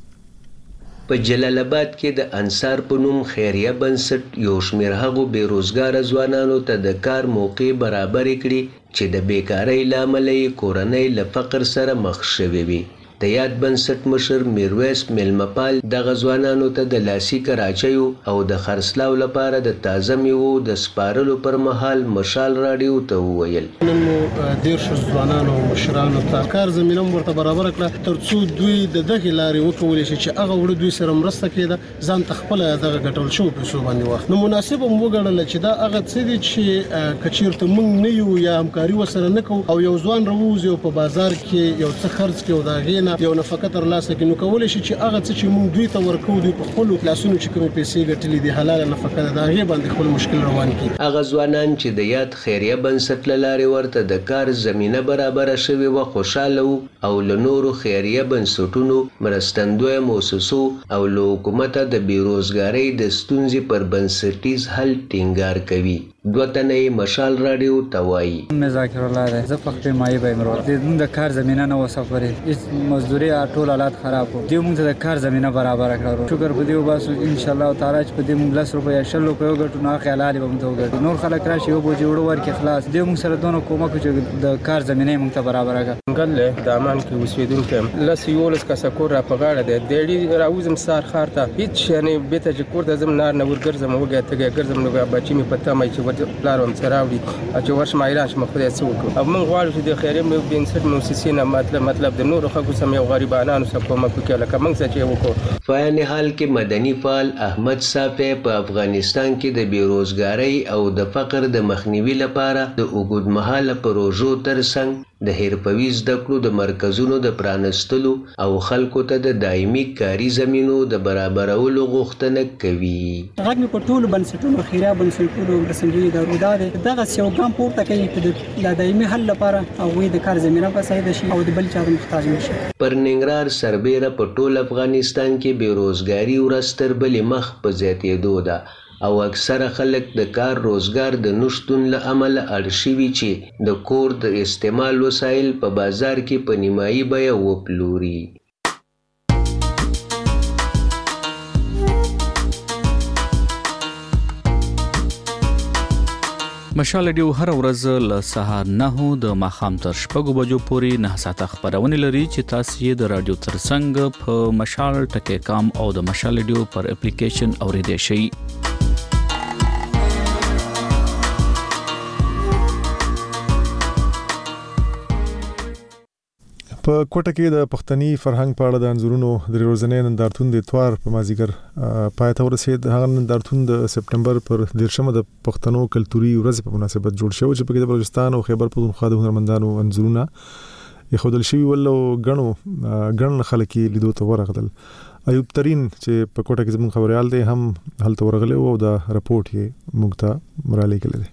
په جلال آباد کې د انصار په نوم خیریه بنسټ یو شمېر هغو بیروزګار ځوانانو ته د کار موقع برابر کړي چې د بیکارۍ لامل یې کورنۍ له فقر سره مخ شوي وي. د یاد بنسټ مشر میرویس میلمپال دغه ځوانانو ته د لاسي کراچیو او د خرڅلاو لپاره د تازه میوو د سپارلو پر مهال مشال رادیو ته وویل نن مو ډیر شو ځوانانو او مشرانو ته کار زمينه ورته برابر کړه ترڅو دوی د دغه لارې وکولې شي چې هغه وړ دوی سره مرسته کړي ځان تخپل دغه ګټل شو په سو باندې وخت نو مناسب مو وګڼل چې دا هغه څه دي چې کچیرته مونږ نه یو یا همکاري وسره نه کوو او یو ځوان روزي په بازار کې یو څه خرڅ کوي دا غینه یو نفقه تر لاسه کې نو کولای شي چې هغه څه چې موږ دوی ته ورکو دوی په خپل کلاسونو چې کومې پیسې ګټلې دي حلال نفقه ده هغه باندې خپل مشکل روان کړي. هغه ځوانان چې د یاد خیریه بنسټ لاري ورته د کار زمينه برابر شوي و خوشاله او له نورو خیریه بنسټونو مرستندوی موسسو او له حکومت د بیروزګاری د ستونزې پر بنسټیز حل ټینګار کوي. دوه تنه مشال رادیو توای مذاکر الله ده زه فخر مای به امرو د د کار زمينه نه وسفري هیڅ مزدوري ټول حالات خراب دي موږ د کار زمينه برابر کړو شکر په دې وباسو ان شاء الله تعالی چې په دې موږ لس روپیا شل روپیا ګټو نه خیالات به موږ وګټو نور خلک راشي او بوجي وړو ورکه خلاص دې موږ سره دونو کومک چې د کار زمينه موږ ته برابر کړه ګل د امان کې وسیدونکو لس یولس کا سکور را پغاړه ده د دې راوزم سار خارته هیڅ یعنی به ته چې کور د زم نار نه ورګرځم وګه ته ګرځم نو بچی می پته مې چې پلارم سراوي چې ورش مایران چې مخ دې څوک او موږ غواړو چې د خیریه مې بنسټ موسسینه مطلب مطلب د نور خلکو سم یو غریبانو سره کومک وکړي لکه موږ چې وکړو. فعال حال کې مدني فعال احمد صافی په افغانستان کې د بیروزګاری او د فقر د مخنیوي لپاره د اوږدمهاله پروژو ترڅنګ د حرفوي زده کړو د مرکزونو د پرانستلو او خلکو ته د دایمي کاري زمینو د برابرولو غوښتنه کوي. هغه په ټولو بنسټونو خیرا بنسټونو رسنجوي د روداد دغه یو ګام پورته کوي د دایمي حل لپاره او د کار زمينه په ساده شي او د بل چا محتاج نشي. پر ننګرهار سربېره په ټول افغانستان کې بیروزګاری ورستر بلې مخ په زیاتېدو ده او اکثره خلک د کار روزګار د نشتون له امله اړ شوي چې د کور د استعمال وسایل په بازار کې په نیمایي بیه وپلوري. مشال ډیو هر ورځ له سهار نه د ماخام تر شپږو بجو پورې نه ساعته خبرونه لري چې تاسو یې د رادیو ترڅنګ په مشال ټکی کام او د مشال ډیو پر اپلیکیشن اوریدئ شئ. په کوټه کې د پښتني فرهنګ په اړه د انځورونو د ورځنۍ نندارتون د اتوار په مازیګر پای ته ورسید. هغه نندارتون د سپټمبر پر دیرشمه د پښتنو کلتوري ورځ په مناسبت جوړ شو چې په کې د بلوچستان او خیبر پختونخوا د هنرمندانو انځورونه یخودل شوی ولو غنو غن خلک لیدو ته ورغلل. ایوب ترين چې په کوټه کې زموږ خبريال دی هم هلته ورغله او د رپورت یې موږ ته مرالي کړل.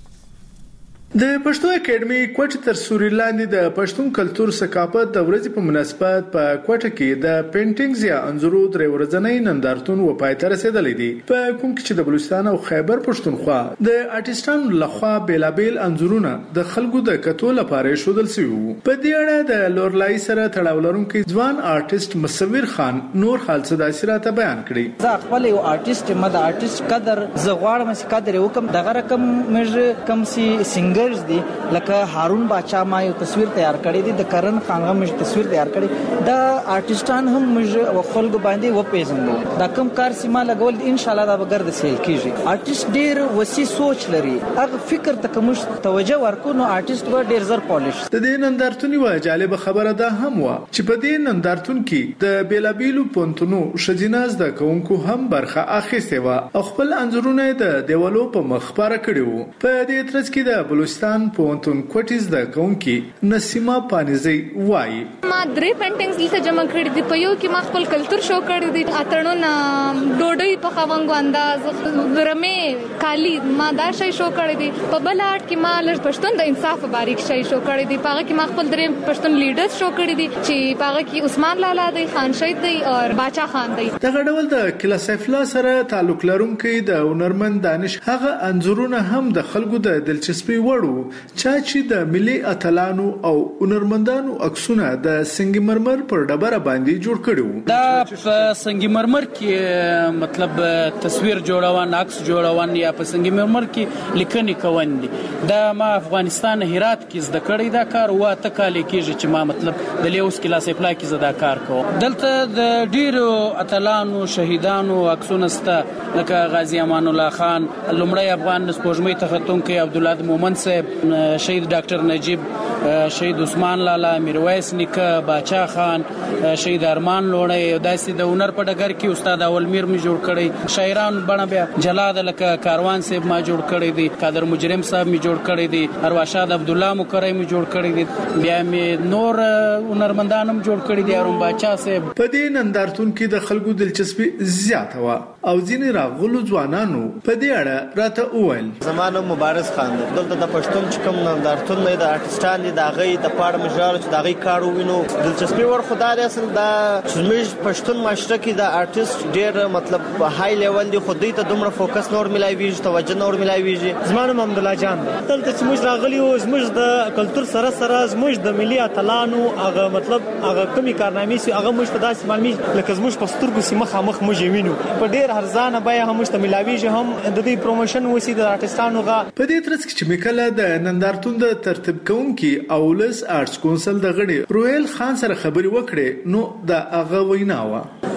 د پښتو اکیډمي کوټه تر سوري لاندې د پښتون کلچر ثقافت د ورځې په مناسبت په کوټه کې د پینټینګز یا انځورو درې ورځنۍ نندارتون و پای ته رسیدلې دي. په کوم کې چې د بلوچستان او خیبر پښتونخوا د آرټیستانو لخوا بیلابیل انځورونه د خلکو د کتو لپاره شودل شوی وو. په دې اړه د لورلای سره تړاو لرونکي ځوان آرټیست مصور خان نور حال صداسرات بیان کړي. زه خپل یو آرټیست مده آرټیست قدر زغواړم چې قدر وکم دغه رقم مې کم سي سنگر دي لکه هارون باچا ما یو تصویر تیار کړی دی د کرن خانغه مې تصویر تیار کړی دا آرټیستان هم مې خلکو باندې و پیژنو دا کم کار سیمه لګول ان شاء الله دا بغیر د سیل کیږي. آرټیست ډیر وسیع سوچ لري هغه فکر ته کوم توجه ورکونو آرټیست و ډیر زر پالیش. د دې نندارتون یو جالب خبره ده هم و چې په دې نندارتون کې د بیلابیلو پونتونو شجیناز د کوونکو هم برخه اخیسته و او خپل انځورونه د دیوالو په مخ خبره کړي وو. په دې ترڅ کې د بلوچستان پونتون کوټیز د کونکي نسیمه پانیزی وای ما درې پینټینګز لته جمع کړې دي په یو کې ما خپل کلچر شو کړی دي اترونه ډوډۍ په خوانګو انداز رمه کالی ما دا شی شو کړی دي په بل اړ کې ما لږ پښتون د انصاف باریک شی شو کړی دي پاغه کې ما خپل درې پښتون لیډرز شو کړی دي چې پاغه کې عثمان لالا دی خان شهید دی او باچا خان دی. دغه ډول د کلا سیف الله سره تعلق لرونکي د هنرمند دانش هغه انځورونه هم د خلکو د دلچسپي وړ چا چې د ملي اتلانو او هنرمندانو عکسونه د سنگ مرمر پر ډبره باندې جوړ کړي. دا په سنگ مرمر کې مطلب تصویر جوړوان عکس جوړوان یا په سنگ مرمر کې لیکنې کوون دي. دا ما افغانستان هرات کې زده کړی دا کار وا ته کال کېږي چې ما مطلب د لیوس کلاس اپلای کې زده کار کوم. دلته د ډیرو اتلانو شهیدانو عکسونه سته لکه غازی امان الله خان لومړی افغان سپوږمۍ ته ختونکي عبد الله مومن صاحب شهید ډاکټر نجیب شهید عثمان لالا میرویس نیکه باچا خان شهید ارمان لوړی داسې د هنر په ډګر کې استاد اول میر می جوړ کړی شاعران بڼه بیا جلاد لکه کاروان صاحب ما جوړ کړی دی قادر مجرم صاحب می جوړ کړی دی ارواښاد عبد الله مکرم می جوړ کړی دی بیا می نور هنرمندانم جوړ کړی دی ارون باچا صاحب. په دې نندارتون کې د خلکو دلچسپي زیاته و او ځینې راغلو ځوانانو په دې اړه راته وویل. زمانه مبارز خان دلته د پښتون چې کوم نندارتون مې د آرټیستان دي د هغې د پاړه مجال چې د هغې کار ووینو دلچسپي ور خو دا دی اصل دا چې زموږ پښتون معاشره کې د آرټیست ډېر مطلب های لیول دي خو دوی ته دومره فوکس نور میلاویږي توجه نور میلاویږي. زما نوم حمدالله جان دی دلته چې موږ راغلي یو زموږ د کلتور سره سره زموږ د ملي اتلانو هغه مطلب هغه کمی کارنامې سي هغه موږ ته داسې معلومي لکه زموږ په سترګو سي مخامخ موږ وینو په ډېر ارزانه بیه هم موږ ته میلاویږي هم د دې پروموشن وسی د آرټیستانو غا. په دې ترڅ کې چې میکله د نندارتون د ترتیب کوونکي اولس آرټس کونسل د غړي رویل خان سره خبري وکړي نو د هغه وینا و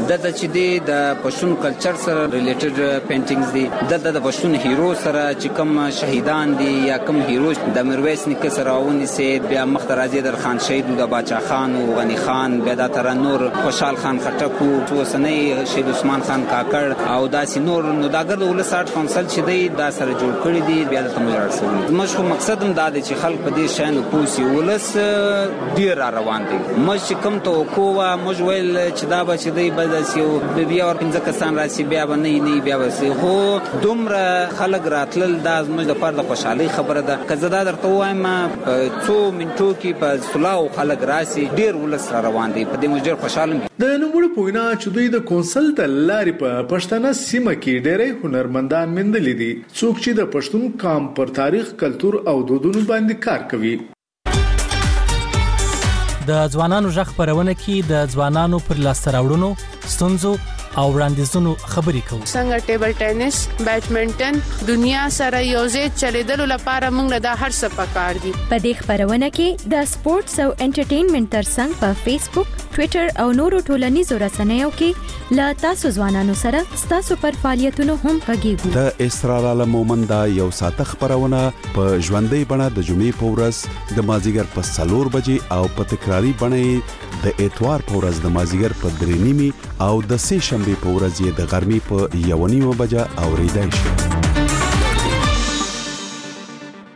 د چې د پښتون کلچر سره ریلیټډ پینټینګز دي د د پښتون هیرو سره چې کوم شهیدان دي یا کوم هیرو د میرویس نیکه سره ونیسي بیا مخترازي در خان شهید د باچا خان او غنی خان بیا د تر نور خوشحال خان خټکو اوسنۍ شهید عثمان خان کاکړ او داسې نور نو داګر د ولس آرټ کونسل چې دی دا سره جوړ کړی دی بیا د تمویل ارسول مشخو مقصد هم دا دی چې خلک په دې شان پوسی ولس ډیر روان دي مش کوم ته کوه مج ویل چې دا به چې دی بداسیو بیا ور پنځه کسان راسي بیا به نه نه بیا وسی هو دومره خلک راتلل دا زموږ د پاره د خوشحالي خبره ده که زه دا درته وایم څو منټو کې په سلاو خلک راسي ډیر ولس روان دي په دې موږ ډیر خوشاله د نوموړي په وینا چې دوی د کونسل د لارې په پښتنه سیمه کې ډېری هنرمندان موندلي دي څوک چې د پښتون قام پر تاریخ کلتور او دودونو باندې کار کوي. د ځوانانو ژغ خپرونه کې د ځوانانو پر لاسته راوړنو ستونزو او وړاندیزونو خبرې کوو. څنګه ټیبل ټینس، بیډمنټن دنیا سره یوځای چلیدلو لپاره موږ د هر څه پکار دي. په دې خبرونه کې د سپورتس او انټرټینمنټ ترڅنګ په فیسبوک، ټوئیټر او نورو ټولنیزو رسنیو کې لا تاسو ځوانانو سره ستاسو پر فعالیتونو هم غږیږو. د اسرار عالم مومند یو ساعت خبرونه په ژوندۍ بڼه د جمعې په ورځ د مازیګر په څلور بجې او په تکراری بڼه د اتوار په ورځ د مازیګر په درې نیمه او د سه شنبه په ورځ د غرمې په یو نیمه بجه اوریدای شي.